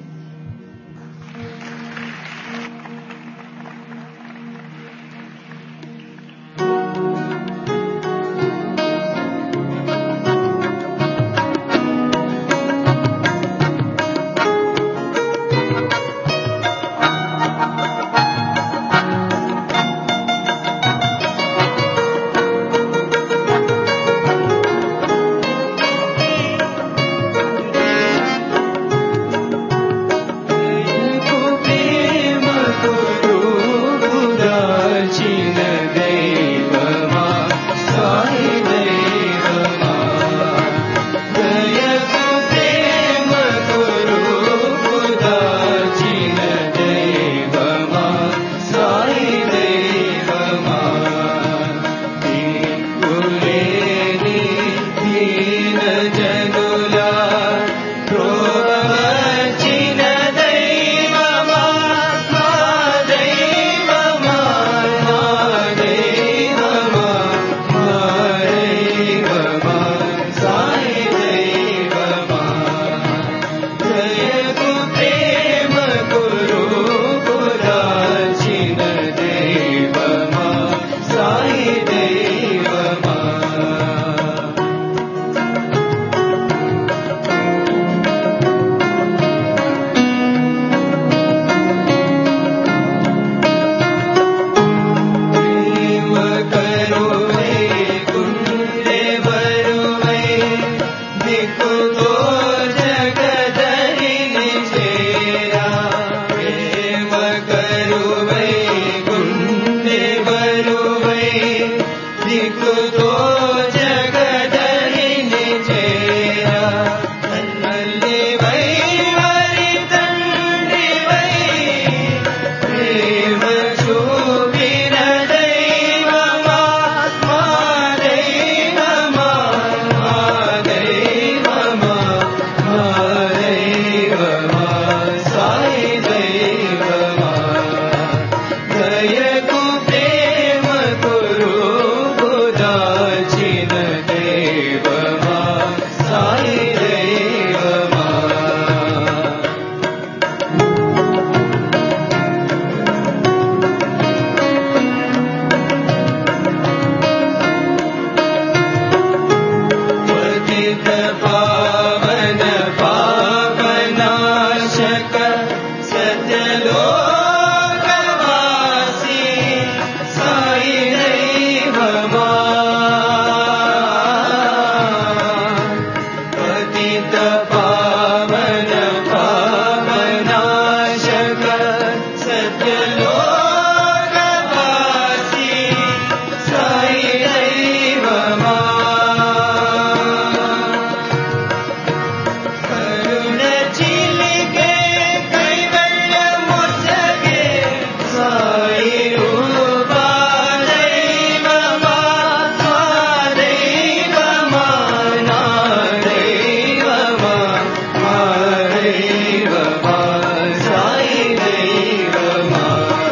దైవమా సాయి దైవమా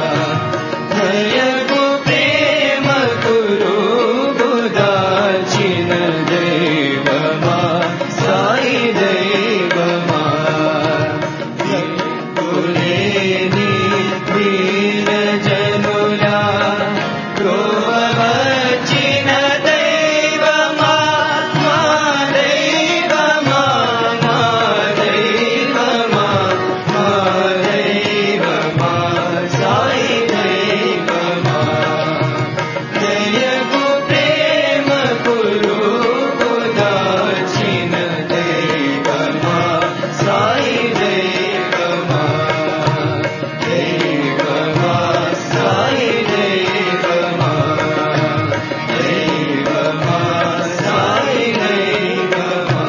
దయకు ప్రేమకు రూపుదాల్చిన దైవమా సాయి దైవమా దిక్కులేని దీన జనులా ప్రోవచిన దైవమా మా దైవమా మా దైవమా మా దైవమా సాయి దైవమా దయకు ప్రేమకు రూపుదాల్చిన దైవమా సాయి దైవమా దైవమా సాయి దైవమా దైవమా సాయి దైవమా.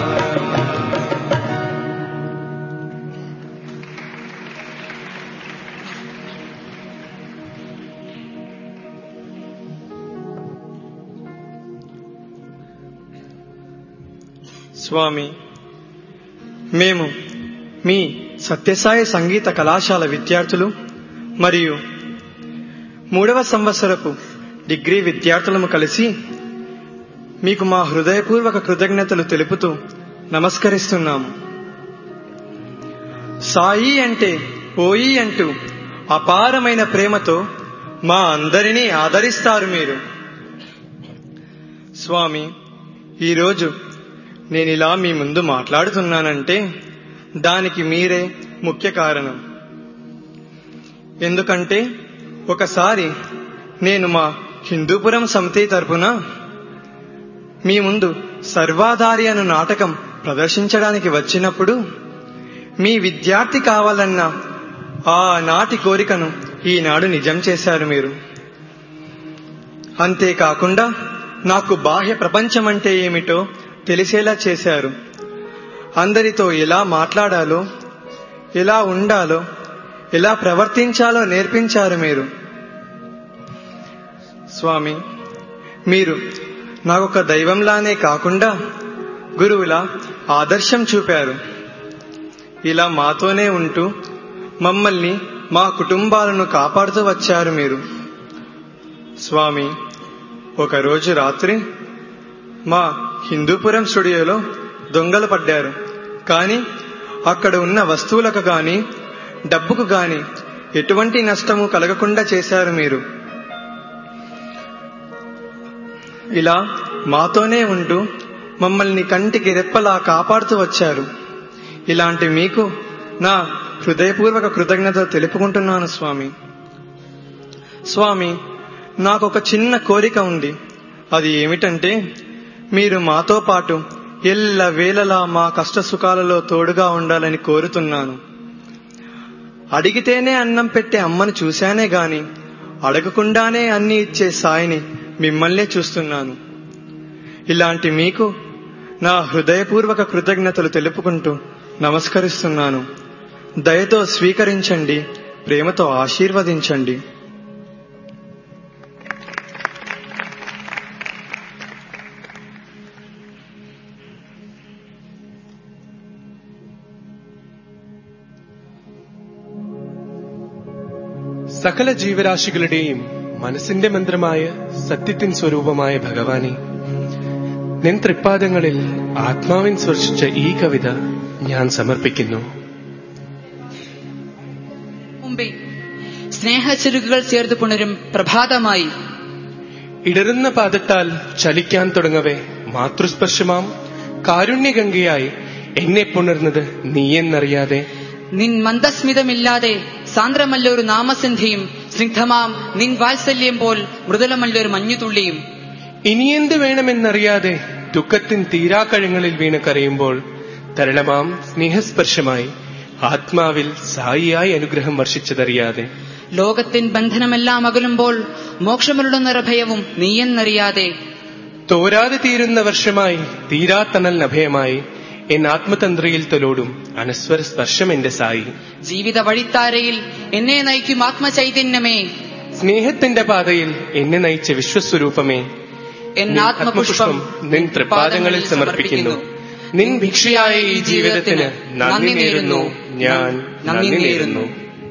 స్వామి, మేము మీ సత్యసాయి సంగీత కళాశాల విద్యార్థులు మరియు మూడవ సంవత్సరపు డిగ్రీ విద్యార్థులము కలిసి మీకు మా హృదయపూర్వక కృతజ్ఞతలు తెలుపుతూ నమస్కరిస్తున్నాము. సాయి అంటే ఓయి అంటూ అపారమైన ప్రేమతో మా అందరినీ ఆదరిస్తారు మీరు. స్వామి, ఈరోజు నేనిలా మీ ముందు మాట్లాడుతున్నానంటే దానికి మీరే ముఖ్య కారణం. ఎందుకంటే ఒకసారి నేను మా హిందూపురం సమితి తరపున మీ ముందు సర్వాధారి అను నాటకం ప్రదర్శించడానికి వచ్చినప్పుడు మీ విద్యార్థి కావాలన్న ఆ నాటి కోరికను ఈనాడు నిజం చేశారు మీరు. అంతేకాకుండా నాకు బాహ్య ప్రపంచం అంటే ఏమిటో తెలిసేలా చేశారు. అందరితో ఎలా మాట్లాడాలో, ఎలా ఉండాలో, ఎలా ప్రవర్తించాలో నేర్పించారు మీరు. స్వామి, మీరు నాకొక దైవంలానే కాకుండా గురువులా ఆదర్శం చూపారు. ఇలా మాతోనే ఉంటూ మమ్మల్ని, మా కుటుంబాలను కాపాడుతూ వచ్చారు మీరు. స్వామి, ఒకరోజు రాత్రి మా హిందూపురం స్టూడియోలో దొంగలు పడ్డారు. కానీ అక్కడ ఉన్న వస్తువులకు గాని డబ్బుకు గాని ఎటువంటి నష్టము కలగకుండా చేశారు మీరు. ఇలా మాతోనే ఉంటూ మమ్మల్ని కంటికి రెప్పలా కాపాడుతూ వచ్చారు. ఇలాంటి మీకు నా హృదయపూర్వక కృతజ్ఞతలు తెలుపుకుంటున్నాను స్వామి. స్వామి, నాకొక చిన్న కోరిక ఉంది. అది ఏమిటంటే మీరు మాతో పాటు ఎల్ల వేళలా మా కష్ట సుఖాలలో తోడుగా ఉండాలని కోరుతున్నాను. అడిగితేనే అన్నం పెట్టే అమ్మను చూశానే గాని అడగకుండానే అన్ని ఇచ్చే సాయిని మిమ్మల్నే చూస్తున్నాను. ఇలాంటి మీకు నా హృదయపూర్వక కృతజ్ఞతలు తెలుపుకుంటూ నమస్కరిస్తున్నాను. దయతో స్వీకరించండి, ప్రేమతో ఆశీర్వదించండి. സകല ജീവരാശികളുടെയും മനസ്സിന്റെ മന്ത്രമായ സത്യത്തിൻ സ്വരൂപമായ ഭഗവാനെ, നിൻ തൃപ്പാദങ്ങളിൽ ആത്മാവിൻ സ്പർശിച്ച ഈ കവിത ഞാൻ സമർപ്പിക്കുന്നു. മുമ്പേ സ്നേഹച്ചിരുകുകൾ ചേർത്ത് പുണരും പ്രഭാതമായി ഇടറുന്ന പാദത്താൽ ചലിക്കാൻ തുടങ്ങവേ മാതൃസ്പർശമാം കാരുണ്യഗംഗയായി എന്നെ പുണർന്നത് നീയെന്നറിയാതെ, നിൻ മന്ദസ്മിതമില്ലാതെ സാന്ദ്രമല്ലൊരു നാമസന്ധിയും സ്നിഗ്ധമാം നിൻ വാത്സല്യം പോൽ മൃദുലമല്ലൊരു മഞ്ഞുതുള്ളിയും, ഇനിയെന്ത് വേണമെന്നറിയാതെ ദുഃഖത്തിൻ തീരാക്കഴങ്ങളിൽ വീണ് കരയുമ്പോൾ തരളമാം സ്നേഹസ്പർശമായി ആത്മാവിൽ സായിയായി അനുഗ്രഹം വർഷിച്ചതറിയാതെ, ലോകത്തിൻ ബന്ധനമെല്ലാം അകലുമ്പോൾ മോക്ഷമരുളുന്ന ഭയവും നീയെന്നറിയാതെ, തോരാതെ തീരുന്ന വർഷമായി തീരാത്തണൽ അഭയമായി എൻ ആത്മതന്ത്രയിൽ തൊലോടും അനസ്വര സ്പർശം എന്റെ സായി. ജീവിത വഴിത്താരയിൽ എന്നെ നയിക്കും ആത്മചൈതന്യമേ, സ്നേഹത്തിന്റെ പാതയിൽ എന്നെ നയിച്ച വിശ്വസ്വരൂപമേ, എൻ ആത്മപുഷ്പം നിൻ തൃപ്പാദങ്ങളിൽ സമർപ്പിക്കുന്നു. നിൻ ഭിക്ഷയായ ഈ ജീവിതത്തിന് നന്ദി നേരുന്നു. ഞാൻ നന്ദി നേരുന്നു.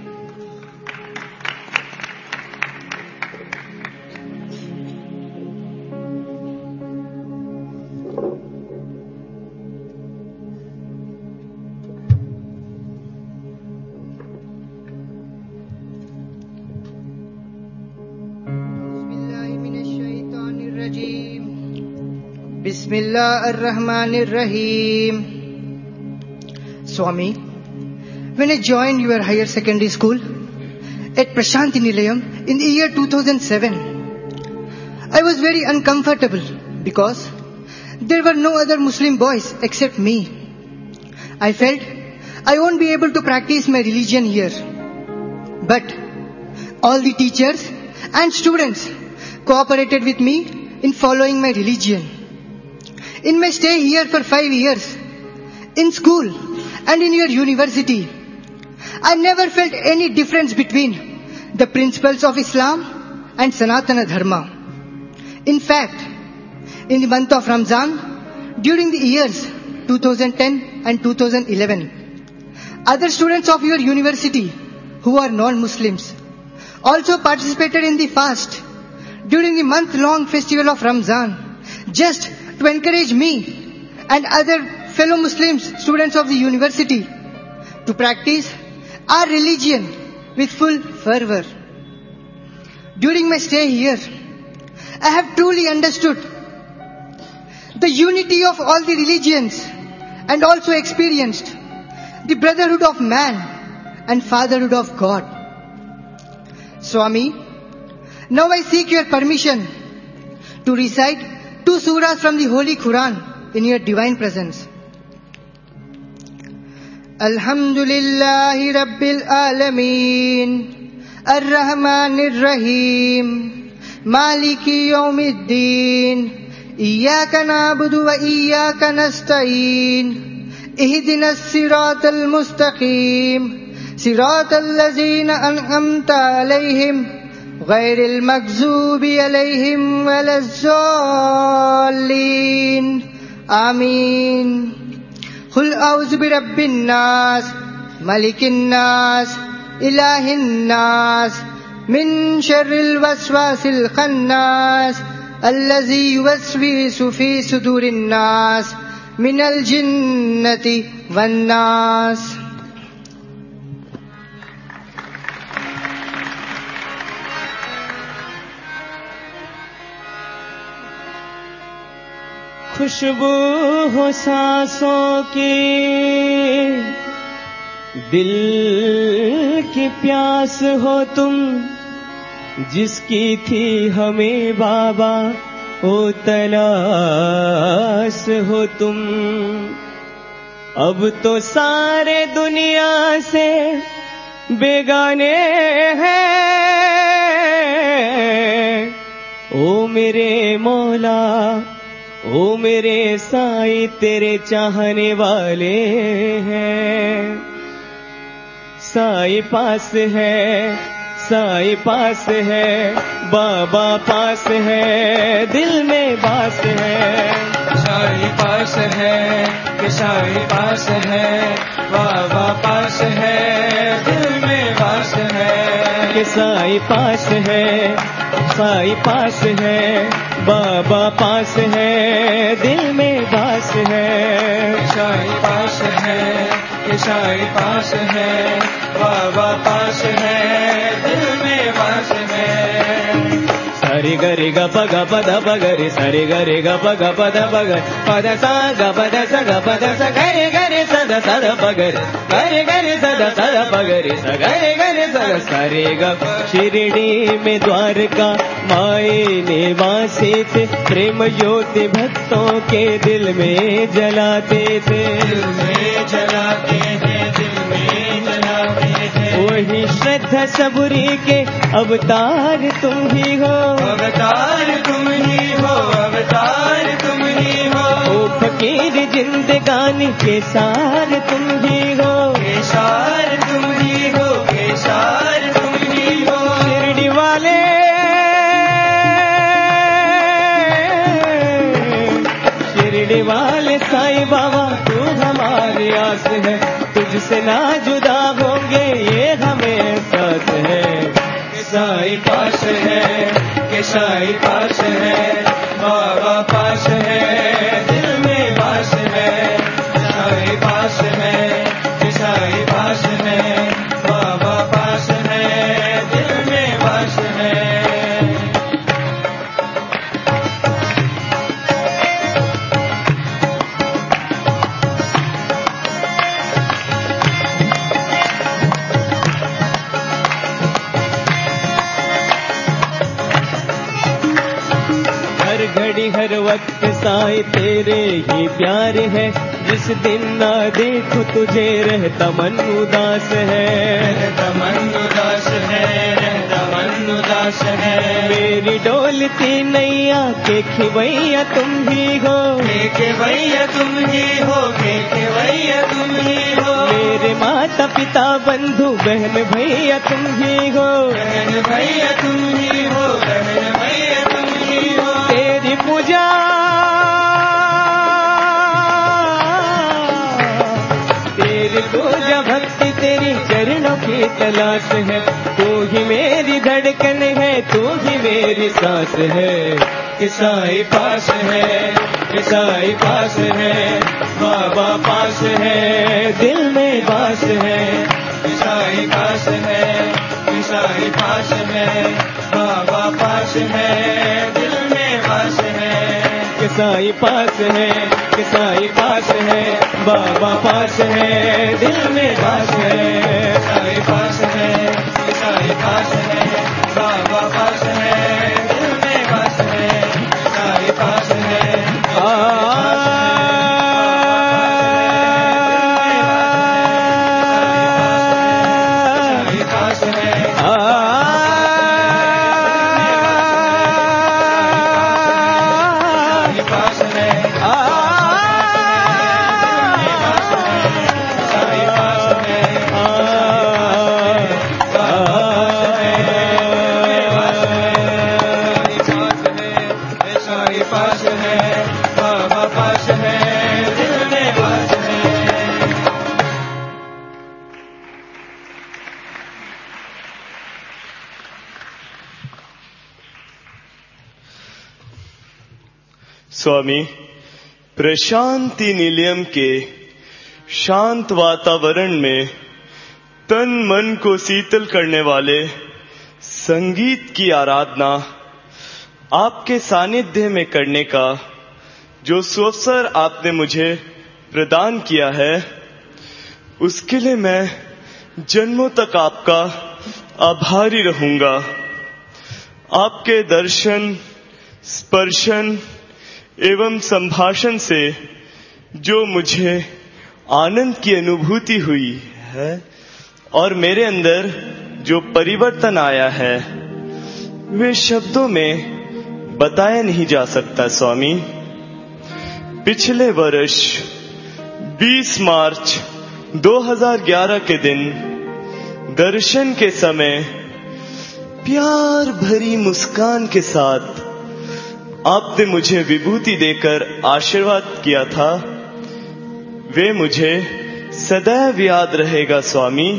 Bismillah ar-Rahman ar-Rahim. Swami, when I joined your higher secondary school at Prashanti Nilayam in the year two thousand seven, I was very uncomfortable because there were no other Muslim boys except me. I felt I won't be able to practice my religion here. But all the teachers and students cooperated with me in following my religion. In my stay here for five years, in school and in your university, I never felt any difference between the principles of Islam and Sanatana Dharma. In fact, in the month of Ramzan, during the years two thousand ten and two thousand eleven, other students of your university who are non-Muslims also participated in the fast during the month-long festival of Ramzan, just to encourage me and other fellow Muslims, students of the university, to practice our religion with full fervor. During my stay here, I have truly understood the unity of all the religions and also experienced the brotherhood of man and fatherhood of God. Swami, now I seek your permission to recite two surahs from the Holy Quran in your divine presence. Alhamdulillahi Rabbil Alameen, Ar-Rahmanir Rahim, Maliki Yawmiddin, Iyyaka na'budu wa iyyaka nasta'in, Ihdinas siratal mustaqim, Siratal ladzina an'amta alayhim, غير المغضوب عليهم ولا الضالين آمين. قل أعوذ برب الناس ملك الناس إله الناس من شر الوسواس الخناس الذي يوسوس في صدور الناس من الجنة والناس. खुशबू हो सांसों की, दिल की प्यास हो तुम, जिसकी थी हमें बाबा ओ तलाश हो तुम. अब तो सारे दुनिया से बेगाने हैं. ओ मेरे मौला, ओ मेरे साईं, तेरे चाहने वाले हैं. साईं पास है, साईं पास है, बाबा पास है, दिल में बास है. साईं पास है कि साईं पास है, बाबा पास है, दिल में बास है. कि साईं पास है, साईं पास है, बाबा पास है, दिल में बास है. साईं पास है कि साईं पास है, बाबा पास है, दिल में बास है. सरि गरि ग प ग प द प ग रि सरि गरि ग प ग प द प ग प द सा ग प द स ग प द स गरि गरि स द स द प ग रि गरि गरि स द स द प ग रि स गरि गरि स द सरि ग. शिरडी में द्वारका माए निवासी थे, प्रेम ज्योति भक्तों के दिल में जलाते थे. दिल में जलाते थे, दिल में जलाते थे. वही श्रद्धा सबरी के अवतार तुम ही हो, अवतार तुम ही हो, अवतार तुम ही हो. ओ फकीर जिंदगानी के सार तुम ही हो, के सार तुम ही हो, के सार तुम ही हो. शिरडी वाले, शिरडी वाले साईं बाबा से ना जुदा होंगे ये हमें साथ है कि साईं पास है कि साईं पास है बाबा पास है दिल में बास है साईं पास है कि साईं पास है बाबा पास है दिल में बास है। घड़ी हर वक्त साईं तेरे ही प्यार है जिस दिन ना देखूं तुझे रहता मन उदास है रहता मन उदास है रहता मन उदास है मेरी डोलती नैया के खिवैया तुम ही हो के खिवैया तुम ही हो के खिवैया तुम ही हो मेरे माता पिता बंधु बहन भैया तुम ही हो बहन भैया तुम ही हो बहन भैया तुम ही हो तेरी पूजा तेरी पूजा भक्ति तेरी चरणों की तलाश है तू ही मेरी धड़कन है तू ही मेरी सांस है कि साईं पास है कि साईं पास है बाबा पास है दिल में बास है कि साईं पास है कि साईं पास है बाबा पास है दिल में बास है कि साईं पास है कि साईं पास है बाबा पास है दिल में बास है साईं पास है कि साईं पास है बाबा पास है दिल में बास है साईं पास है स्वामी, प्रशांति निलयम के शांत वातावरण में तन मन को शीतल करने वाले संगीत की आराधना आपके सानिध्य में करने का जो सुअवसर आपने मुझे प्रदान किया है, उसके लिए मैं जन्मों तक आपका आभारी रहूंगा। आपके दर्शन, स्पर्शन एवं संभाषण से जो मुझे आनंद की अनुभूति हुई है और मेरे अंदर जो परिवर्तन आया है, वे शब्दों में बताया नहीं जा सकता। स्वामी, पिछले वर्ष बीस मार्च दो हज़ार ग्यारह के दिन दर्शन के समय प्यार भरी मुस्कान के साथ आपने मुझे विभूति देकर आशीर्वाद किया था, वे मुझे सदैव याद रहेगा। स्वामी,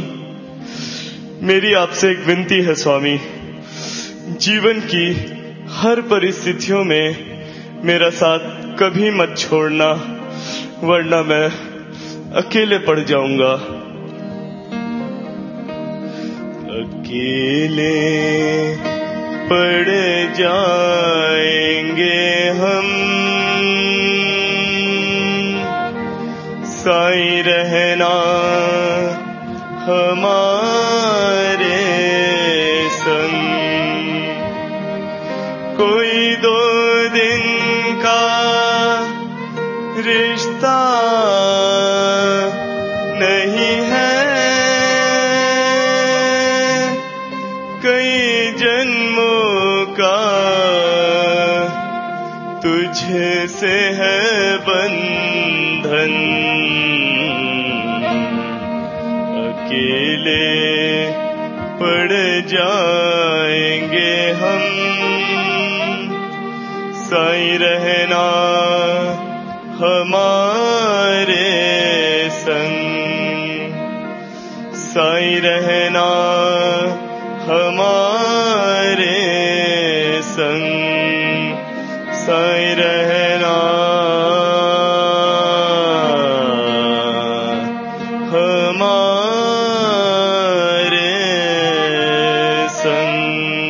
मेरी आपसे एक विनती है स्वामी, जीवन की हर परिस्थितियों में मेरा साथ कभी मत छोड़ना, वरना मैं अकेले पड़ जाऊंगा। अकेले पड़ जाएंगे हम, साईं रहना हमारे संग। कोई दो दिन का रिश्ता नहीं है, कई जन्मों का तुझसे है बंधन। अकेले पड़ जाएंगे हम, साईं रहना हमारे संग। साई रहना हमारे संग, साई रहना हमारे संग।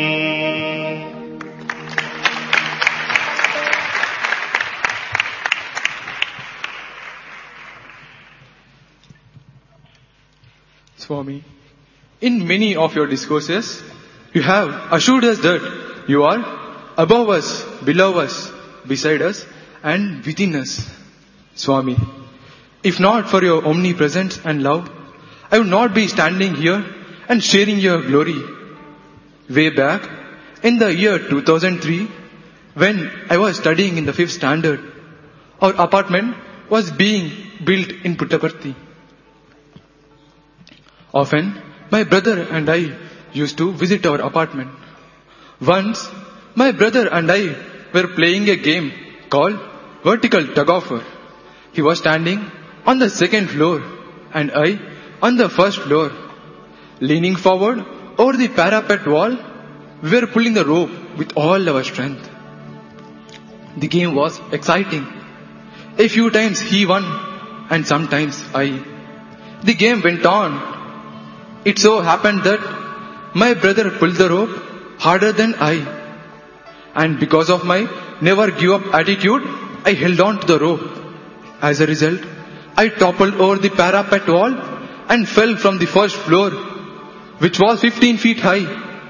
Swami, in many of your discourses, you have assured us that you are above us, below us, beside us, and within us. Swami, if not for your omnipresence and love, I would not be standing here and sharing your glory. Way back in the year two thousand three, when I was studying in the fifth standard, our apartment was being built in Puttaparthi. Often, my brother and I used to visit our apartment. Once, my brother and I were playing a game called Vertical Tug of War. He was standing on the second floor and I on the first floor. Leaning forward over the parapet wall, we were pulling the rope with all our strength. The game was exciting. A few times he won and sometimes I. The game went on. It so happened that my brother pulled the rope harder than I. And because of my never give up attitude, I held on to the rope. As a result, I toppled over the parapet wall and fell from the first floor, which was fifteen feet high.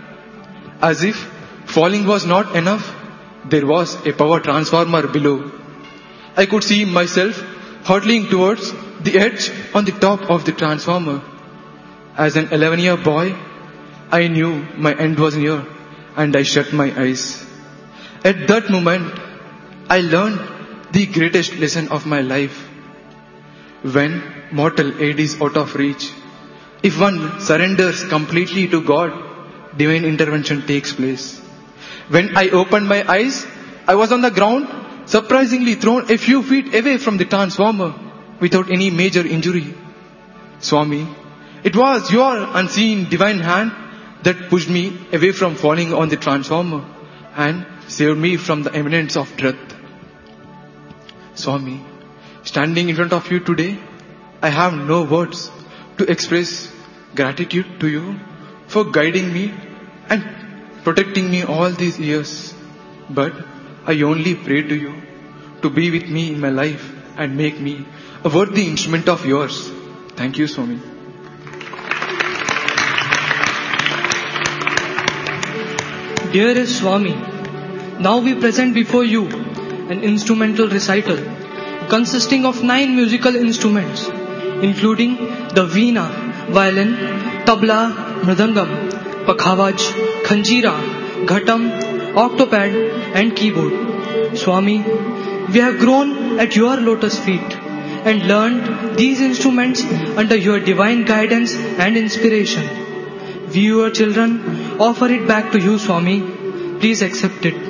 As if falling was not enough, there was a power transformer below. I could see myself hurtling towards the edge on the top of the transformer. As an eleven-year boy, I knew my end was near and I shut my eyes. At that moment, I learned the greatest lesson of my life. When mortal aid is out of reach, if one surrenders completely to God, divine intervention takes place. When I opened my eyes, I was on the ground, surprisingly thrown a few feet away from the transformer without any major injury. Swami, it was your unseen divine hand that pushed me away from falling on the transformer and saved me from the imminence of death. Swami, standing in front of you today, I have no words to express gratitude to you for guiding me and protecting me all these years. But I only pray to you to be with me in my life and make me a worthy instrument of yours. Thank you, Swami. Dearest Swami, now we present before you an instrumental recital consisting of nine musical instruments, including the veena, violin, tabla, mridangam, pakhavaj, khanjira, ghatam, octopad and keyboard. Swami, we have grown at your lotus feet and learned these instruments under your divine guidance and inspiration. We, your children, offer it back to you, Swami. Please accept it.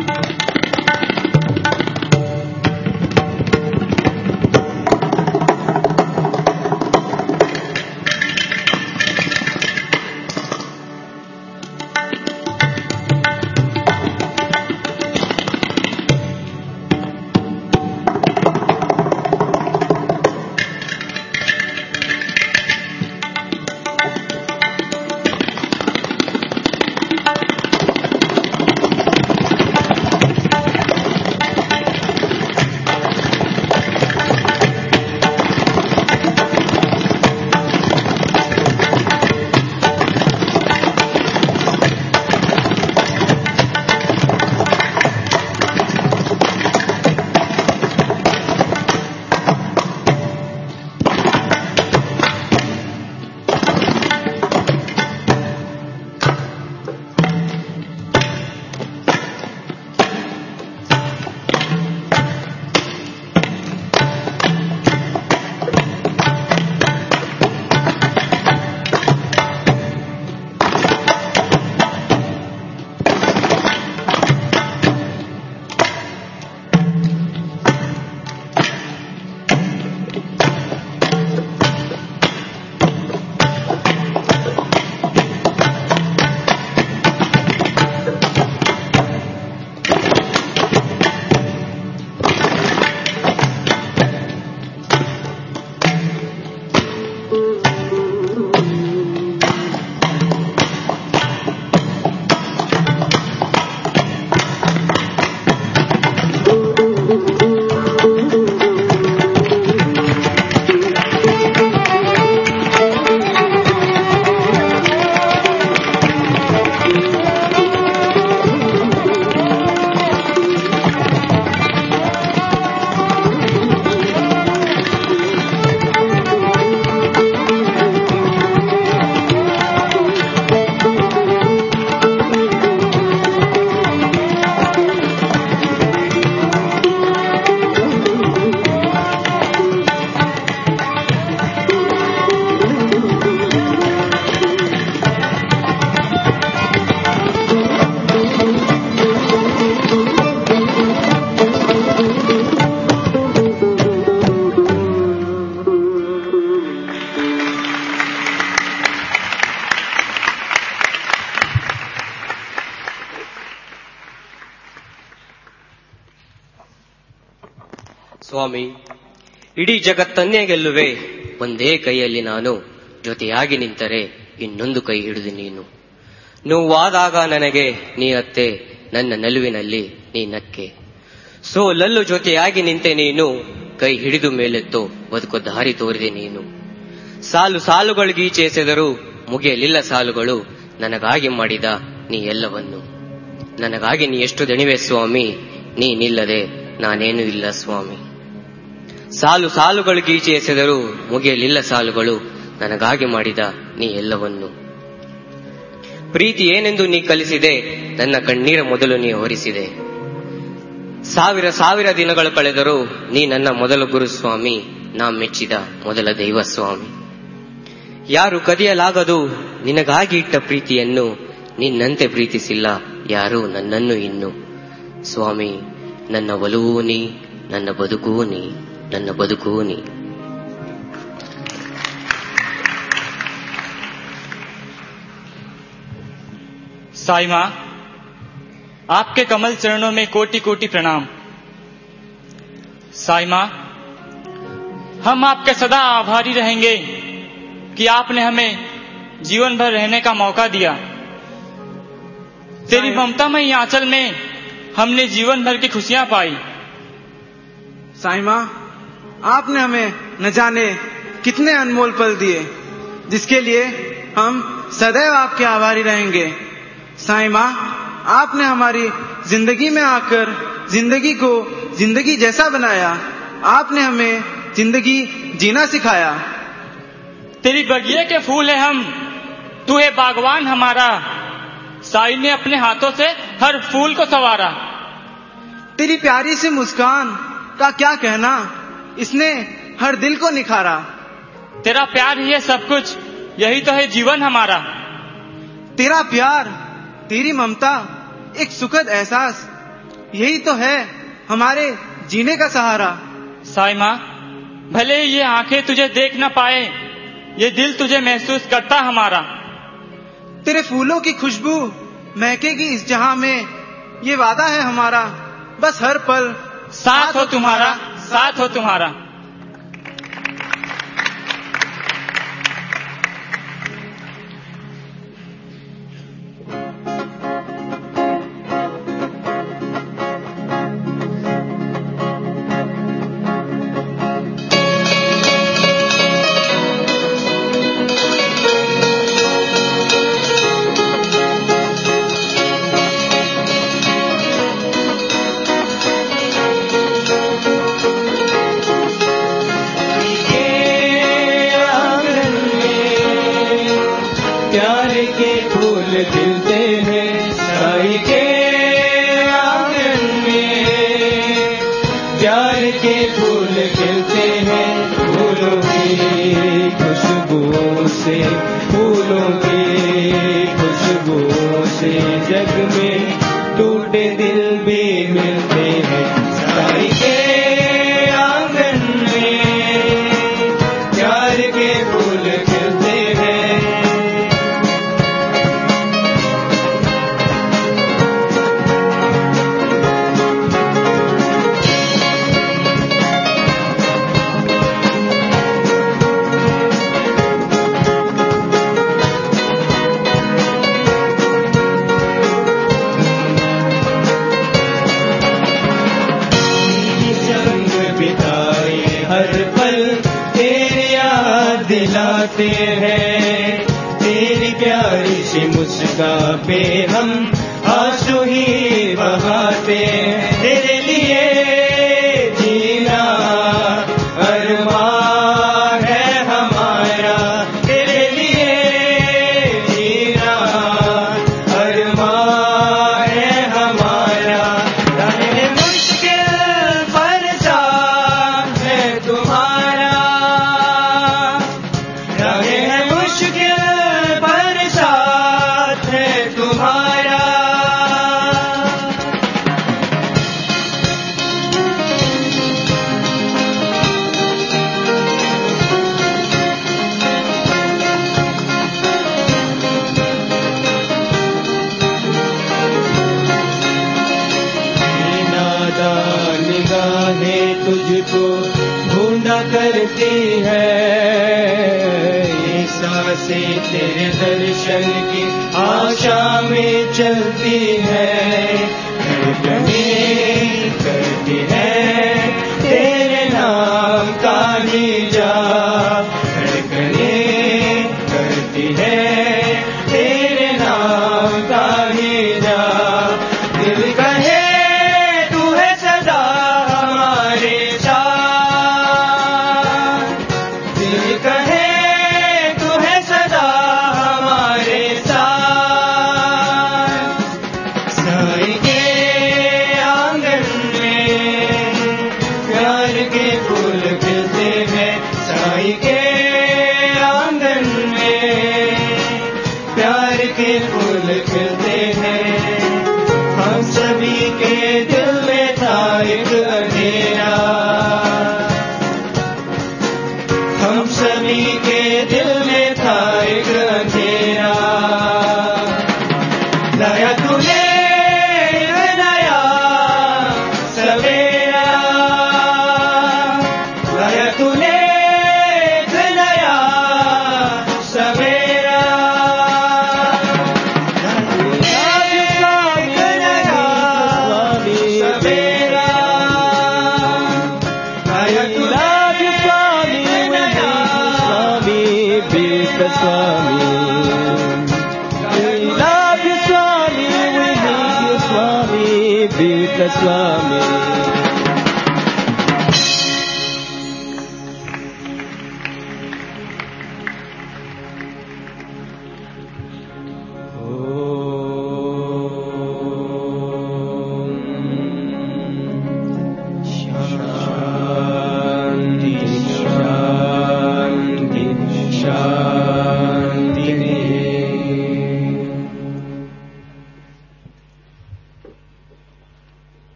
ಸ್ವಾಮಿ, ಇಡೀ ಜಗತ್ತನ್ನೇ ಗೆಲ್ಲುವೆ ಒಂದೇ ಕೈಯಲ್ಲಿ ನಾನು, ಜೊತೆಯಾಗಿ ನಿಂತರೆ ಇನ್ನೊಂದು ಕೈ ಹಿಡಿದು ನೀನು. ನೋವಾದಾಗ ನನಗೆ ನೀ ಅತ್ತೆ, ನನ್ನ ನಲುವಿನಲ್ಲಿ ನೀ ನಕ್ಕೆ. ಸೋಲಲ್ಲು ಜೊತೆಯಾಗಿ ನಿಂತೆ ನೀನು, ಕೈ ಹಿಡಿದು ಮೇಲೆತ್ತೋ ಬದುಕೋ ದಾರಿ ತೋರಿದೆ ನೀನು. ಸಾಲು ಸಾಲುಗಳಿಗೀಚೆ ಎಸೆದರೂ ಮುಗಿಯಲಿಲ್ಲ ಸಾಲುಗಳು, ನನಗಾಗಿ ಮಾಡಿದ ನೀ ಎಲ್ಲವನ್ನು. ನನಗಾಗಿ ನೀ ಎಷ್ಟು ದಣಿವೆ ಸ್ವಾಮಿ, ನೀ ನಿಲ್ಲದೆ ನಾನೇನೂ ಇಲ್ಲ ಸ್ವಾಮಿ. ಸಾಲು ಸಾಲುಗಳಿಗೀಚೆ ಎಸೆದರೂ ಮುಗಿಯಲಿಲ್ಲ ಸಾಲುಗಳು, ನನಗಾಗಿ ಮಾಡಿದ ನೀ ಎಲ್ಲವನ್ನು. ಪ್ರೀತಿ ಏನೆಂದು ನೀ ಕಲಿಸಿದೆ, ನನ್ನ ಕಣ್ಣೀರ ಮೊದಲು ನೀ ಹೊರಿಸಿದೆ. ಸಾವಿರ ಸಾವಿರ ದಿನಗಳು ಕಳೆದರೂ ನೀ ನನ್ನ ಮೊದಲ ಗುರುಸ್ವಾಮಿ, ನಾ ಮೆಚ್ಚಿದ ಮೊದಲ ದೈವ ಸ್ವಾಮಿ. ಯಾರು ಕದಿಯಲಾಗದು ನಿನಗಾಗಿ ಇಟ್ಟ ಪ್ರೀತಿಯನ್ನು, ನಿನ್ನಂತೆ ಪ್ರೀತಿಸಿಲ್ಲ ಯಾರೂ ನನ್ನನ್ನು ಇನ್ನು. ಸ್ವಾಮಿ, ನನ್ನ ಒಲವೂ ನೀ, ನನ್ನ ಬದುಕೂ ನೀ, ನನ್ನ ಬದುಕೂ ನೀ. साई मां, आपके कमल चरणों में कोटि कोटि प्रणाम. साई मां, हम आपके सदा आभारी रहेंगे कि आपने हमें जीवन भर रहने का मौका दिया. तेरी ममतामयी आंचल में हमने जीवन भर की खुशियां पाई. साई मां, आपने हमें न जाने कितने अनमोल पल दिए, जिसके लिए हम सदैव आपके आभारी रहेंगे. साई मां, आपने हमारी जिंदगी में आकर जिंदगी को जिंदगी जैसा बनाया. आपने हमें जिंदगी जीना सिखाया. तेरी बगिए के फूल है हम, तू है बागवान हमारा. साई ने अपने हाथों से हर फूल को संवारा. तेरी प्यारी सी मुस्कान का क्या कहना, इसने हर दिल को निखारा. तेरा प्यार ही है सब कुछ, यही तो है जीवन हमारा. तेरा प्यार, तेरी ममता, एक सुखद एहसास, यही तो है हमारे जीने का सहारा। साई माँ, भले ये आंखें तुझे देख न पाए, ये दिल तुझे महसूस करता हमारा। तेरे फूलों की खुशबू महकेगी इस जहां में, ये वादा है हमारा, बस हर पल साथ हो तुम्हारा, साथ हो तुम्हारा।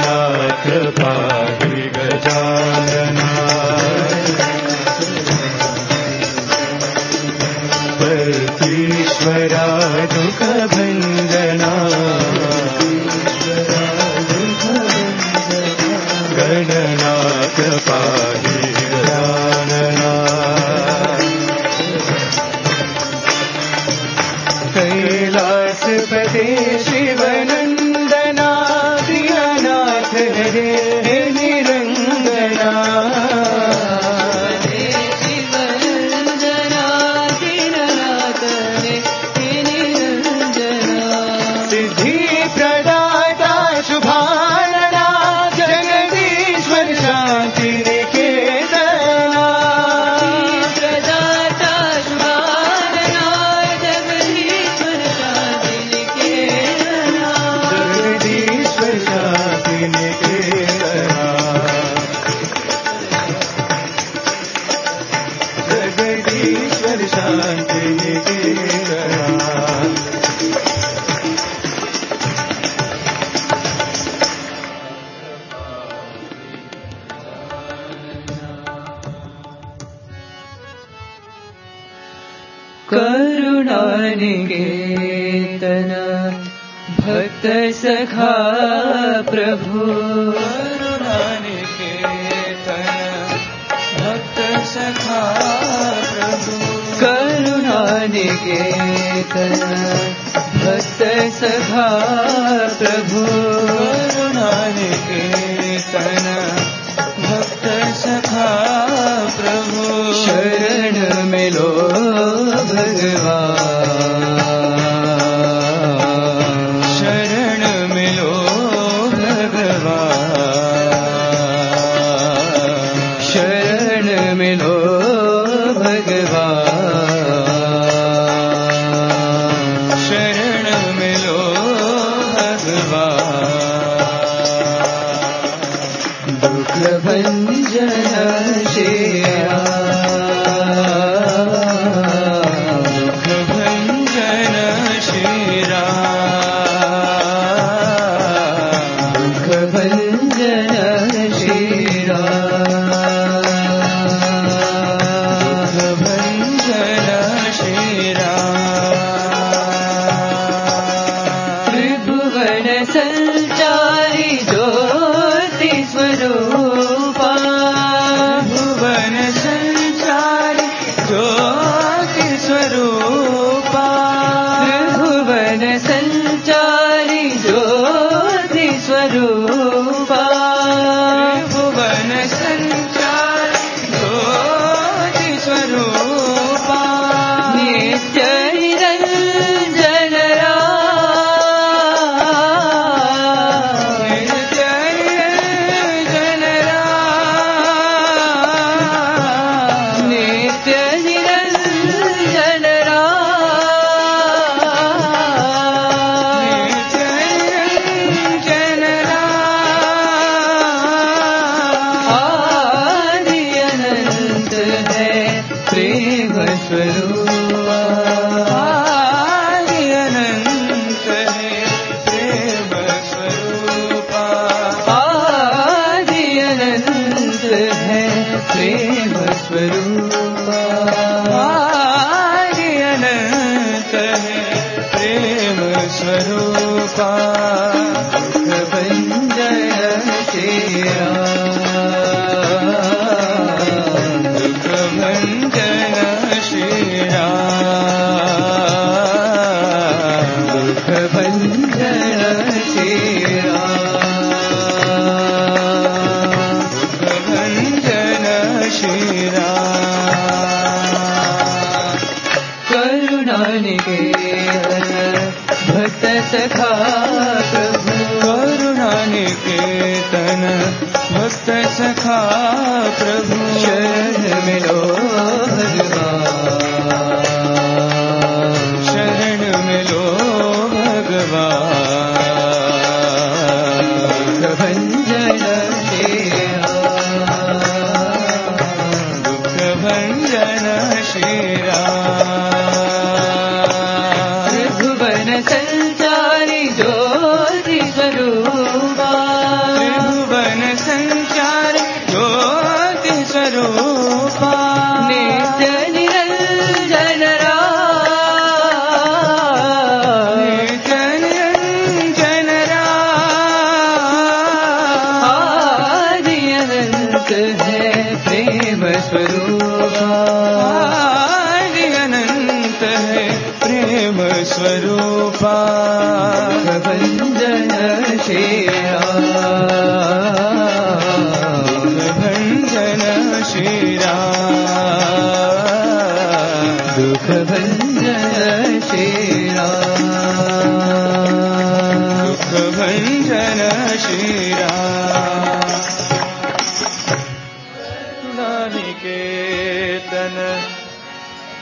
गणनाथ पाहि गजानना परमेश्वरा दुख भंजना गणनाथ पाहि गजानना कैलासपते शिवनंदना दीनानाथ हरे निरंजना सिद्धि प्रदाता शुभानना जगदीश्वर शांति निकेतना प्रदाता शुभानना जगदीश्वर शांति निकेतना जगदीश्वर शांति निकेतना जगदीश्वर शांति निकेतना करुणानिकेतन भक्त सखा प्रभु करुणानिकेतन भक्त सखा प्रभु करुणानिकेतन भक्त सखा प्रभु करुणानिकेतन भक्त सखा प्रभु शरण मिलो भगवान शरण मिलो भगवान शरण मिलो भगवान शरण मिलो भगवान दुख भंजन श्रेया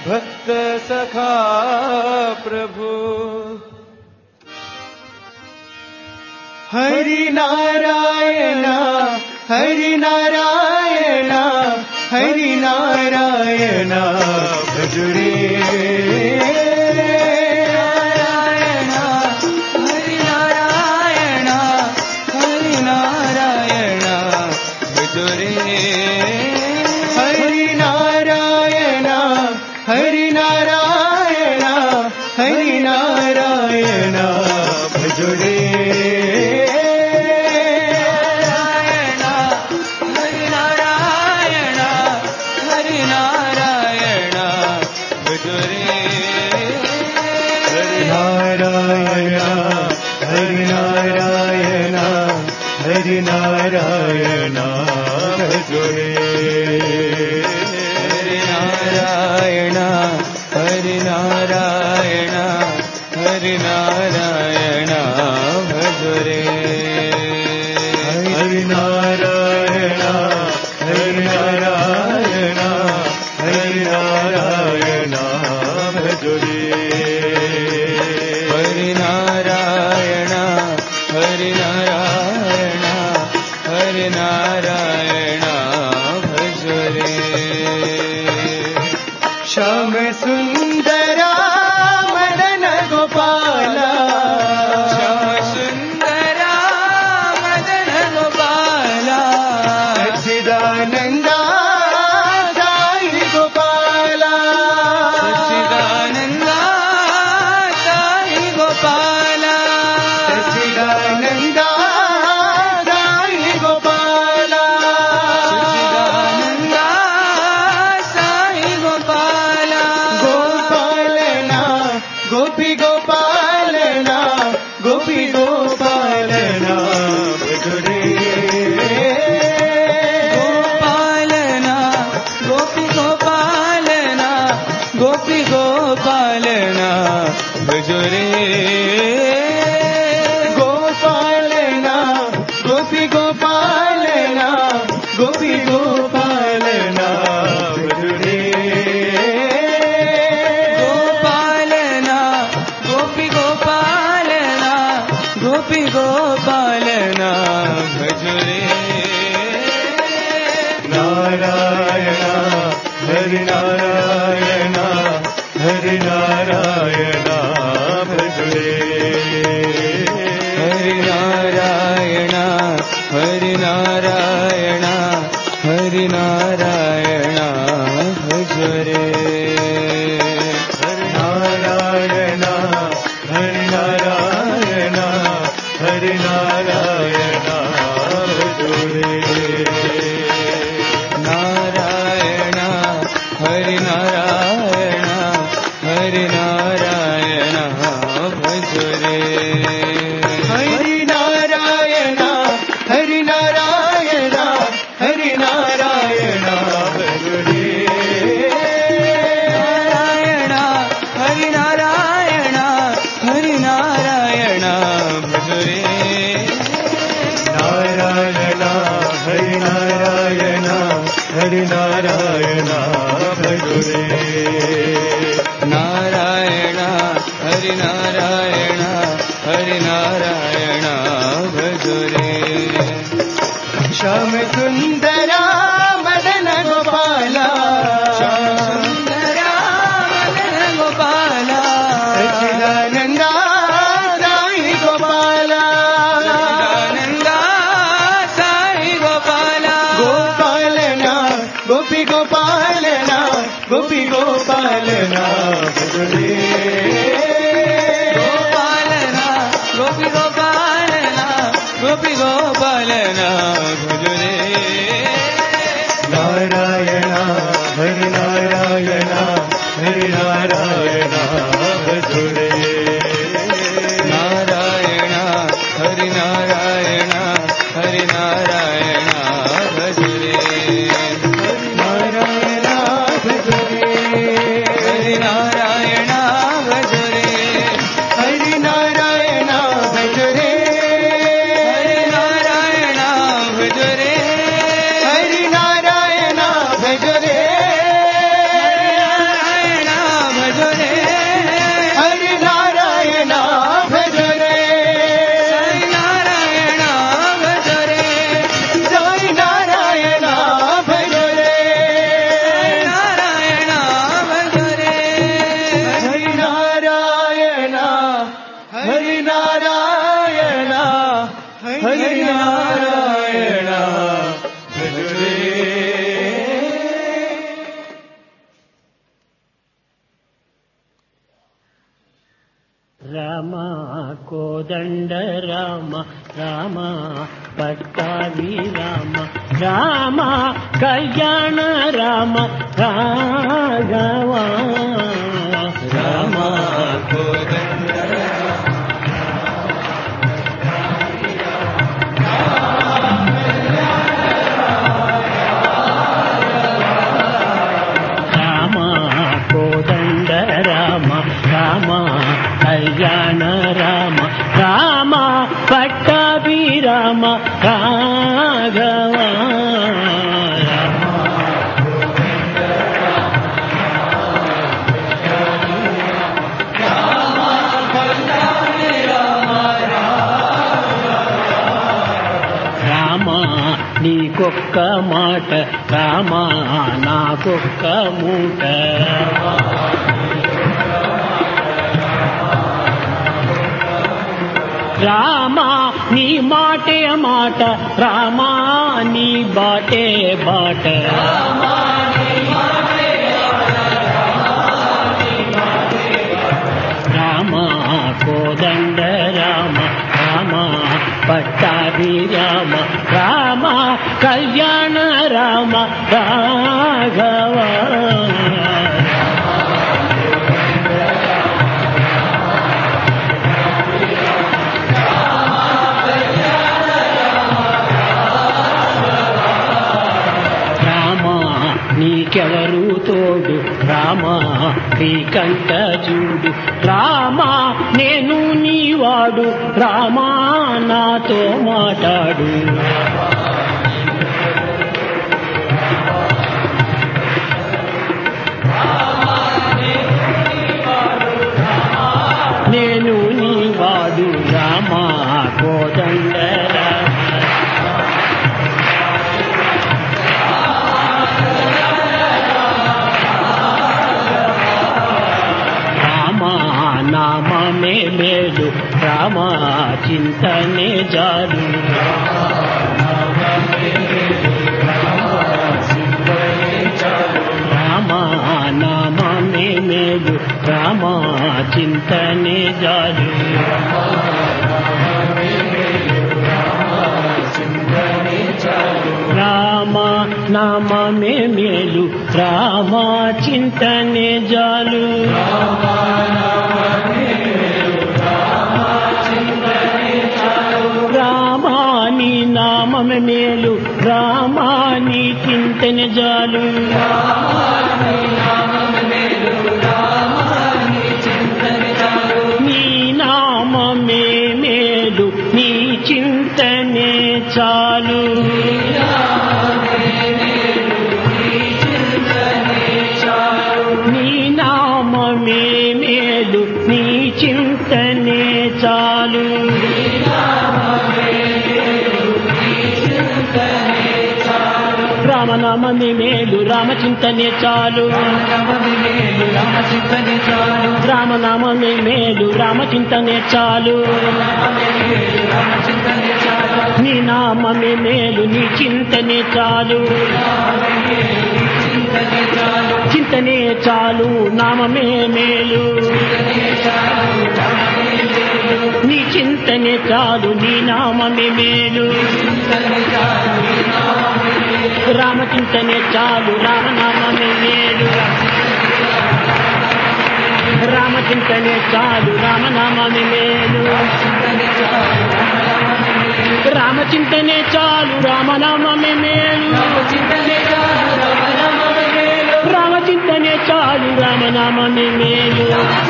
भक्त सखा प्रभु हरि नारायण हरि नारायण हरि नारायण भज रे नारायण भजोरे हरि नारायण हरि नारायण हरि नारायण भजोरे हरि नारायण हरि नारायण हरि नारायण भजोरे हरि नारायण हरि नारायण हरि नारायण भजरे श्याम सुंदरा मदन गोपाला श्याम सुंदरा मदन गोपाला सच्चिदानंदा साई गोपाला सच्चिदानंदा साई गोपाला सच्चिदानंदा भजरे गोपालना गोपी गोपालना गोपी गोपालना भजरे गोपालना गोपी गोपालना गोपी गोपालना भजरे नारायण हरि नारायण हरि नारायण भजरे हरि नारायण हरि नारायण हरि नारायण भजरे हरि नारायण हरि नारायण हरि नारायण भजरे नारायण हरि नारायण हरि नारायण भजरे हरि नारायण हरि नारायण हरि नारायण भजरे नारायण हरि नारायण हरि नारायण भजरे नारायण हरि नारायण हरि नारायण भजरे नारायण हरि नारायण हरि नारायण भजरे श्याम सुंदरा मदन गोपाला श्याम सुंदरा मदन गोपाला सच्चिदानंदा साई गोपाला सच्चिदानंदा साई गोपाला गोपालना गोपी गोपालना गोपी गोपालना भजरे गोपालना गोपी गोपालना गोपी गोपालना भजरे नारायण हरि नारायण हरि नारायण भजरे नारायण हरि नारायण हरि नारायण भजरे हरि नारायण भजरे हरि नारायण भजरे हरि नारायण भजरे हरि नारायण भजरे हरि नारायण भजरे हरि नारायण కోదండ రామ రామ పట్టాభి రామ రామ కళ్యాణ రామ రాఘవ రామ కోదండ కోదండ రామ రామ కళ్యాణ రామ రామ పట్టాభి రామ రాఘవ రామ నీకొక్క మాట రామ నాకొక్క మూట రామ నీ మాటే మాట రామ నీ బాటే బాట రామ కోదండ రామ రామ పట్టాభి రామ రామ కళ్యాణ రామ రాఘవ నీకెవరు తోడు రామ శ్రీకంఠ చూడు రామ నేను నీవాడు రామ నాతో మాట్లాడు నేను నీవాడు రామ కోదండ నామే మేలు రామ చింతనే జాలు రామ నామే మేలు రామ చింతనే జాలు రామ నామే మేలు రామ చింతనే జాలు రామాని నామమే మేలు రామాని చింతనే జాలు నీ నామమే మేలు నీ చింతనే చాలు నీ నామమే మేలు నీ చింతనే చాలు రామనామమే మేలు రామచింతనే చాలు రామనామమే మేలు రామచింతనే చాలు నీ నామమే మేలు నీ చింతనే చాలు చింతనే చాలు నామమే మేలు నీ చింతనే చాలు నీ నామమే మేలు రామచింతనే చాలు రామనామమే మేలు రామచింతనే చాలు రామనామమే మేలు రామచింతనే చాలు రామనామమే మేలు రామచింతనే చాలు రామనామమే మేలు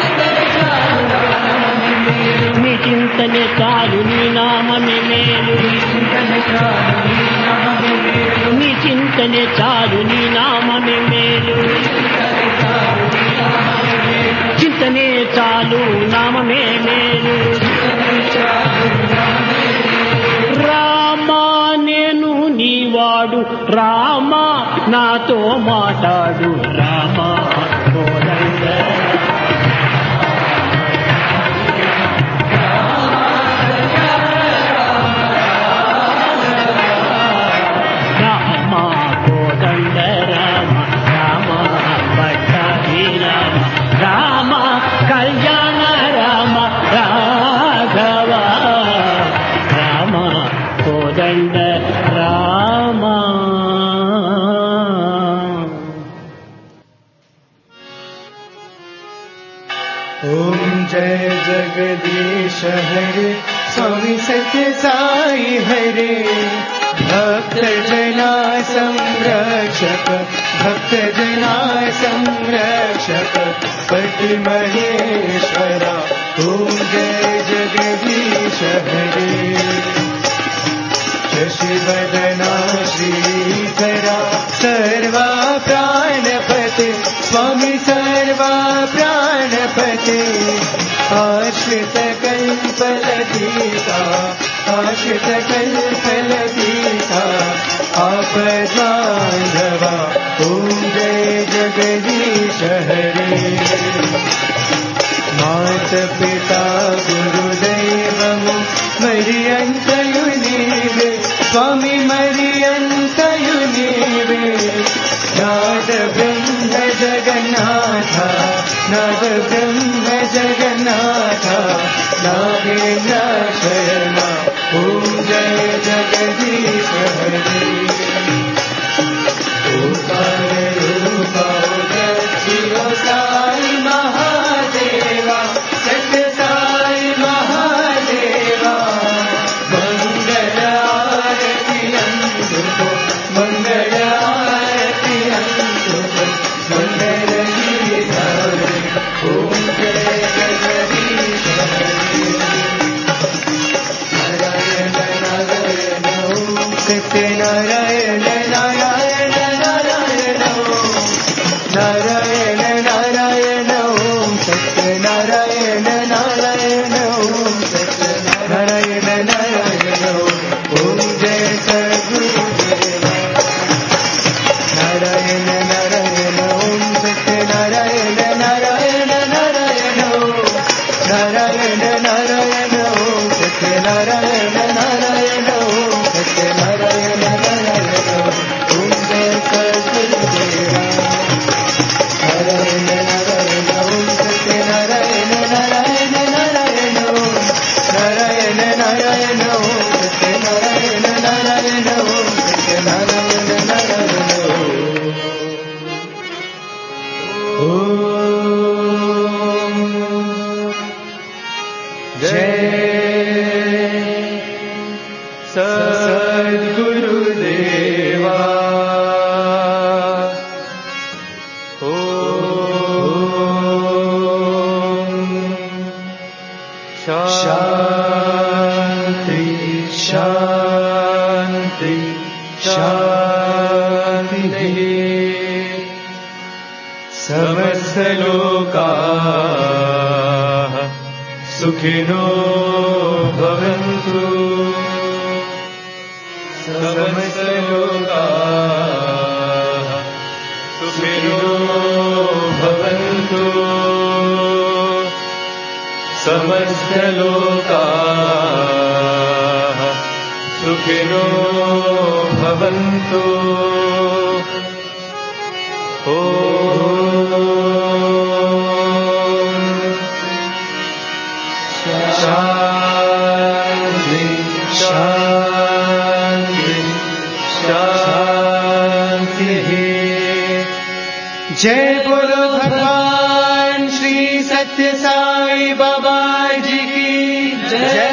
నీ చింతనే చాలు నీ నామమే మేలు నీ చింతనే చాలు నీ నామమే మేలు చింతనే చాలు నామమే మేలు రామ నేను నీవాడు రామ నాతో మాట్లాడు రామ కోదండ రామ కోదండ రామ రామ పట్టాభి రామ రామ కళ్యాణ రామ రాఘవ जगदीश हरे स्वामी सत्य साई हरे भक्त जना संरक्षक भक्त जना संरक्षक पति महेश्वरा ओम जय जगदीश हरे शशिवदना श्रीधरा सर्वा प्राणपते स्वामी सर्वा प्राणपते आश्रित कल्पलतीता आश्रित कल्पलतीता आपद्बान्धवा ओम जय जगदीश हरे मात पिता गुरुदैवमु मरियन्तयु नीवे स्वामी मरियन्तयु नीवे नाद ब्रह्म जगन्नाथ नाद ब्रह्म जगन्नाथ नागेन्द्र शरणा ओम जय जगदीश हरे ओंकार रूपा शिव साई महादेवा सत्य साई महादेवा मंगल आरती अंधुको मंगल आरती अंधुको मंगल गीतारे ओम जय जगदीश हरे नारायण नारायण ओम सत्य नारायण नारायण नारायण ओम नारायण नारायण ओम सत्य नारायण नारायण ओम सत्य नारायण नारायण ओम जय सद्गुरुदेव नारायण नारायण ओम सत्य नारायण नारायण नारायण ओम नारायण नारायण ओम सत्य नारायण नारायण ओम सत्य नारायण नारायण ओम जय सद्गुरुदेव नारायण नारायण ओम सत्य नारायण नारायण नारायण ओम नारायण नारायण ओम सत्य नारायण नारायण ओम सत्य नारायण नारायण ओम जय सद्गुरुदेवा शांति शांति शांति समस्त लोकाः सुखिनो भवन्तु समस्त लोकाः सुखिनो भवन्तु समस्त लोकाः सुखिनो भवन्तु ओम शांति शांति शांति जय बोलो भगवान श्री सत्य साई बाबा जी की जय।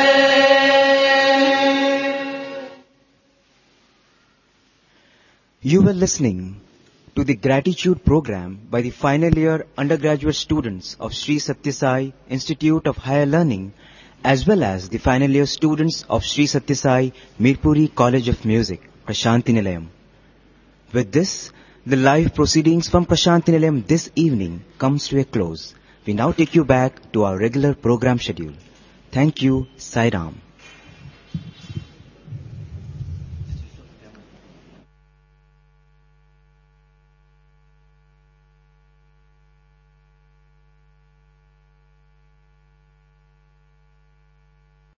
You were listening to the gratitude program by the final year undergraduate students of Sri Satya Sai Institute of Higher Learning as well as the final year students of Sri Satya Sai Mirpuri College of Music, Prashanti Nilayam. With this, the live proceedings from Prashanti Nilayam this evening comes to a close. We now take you back to our regular program schedule. Thank you, Sai Ram.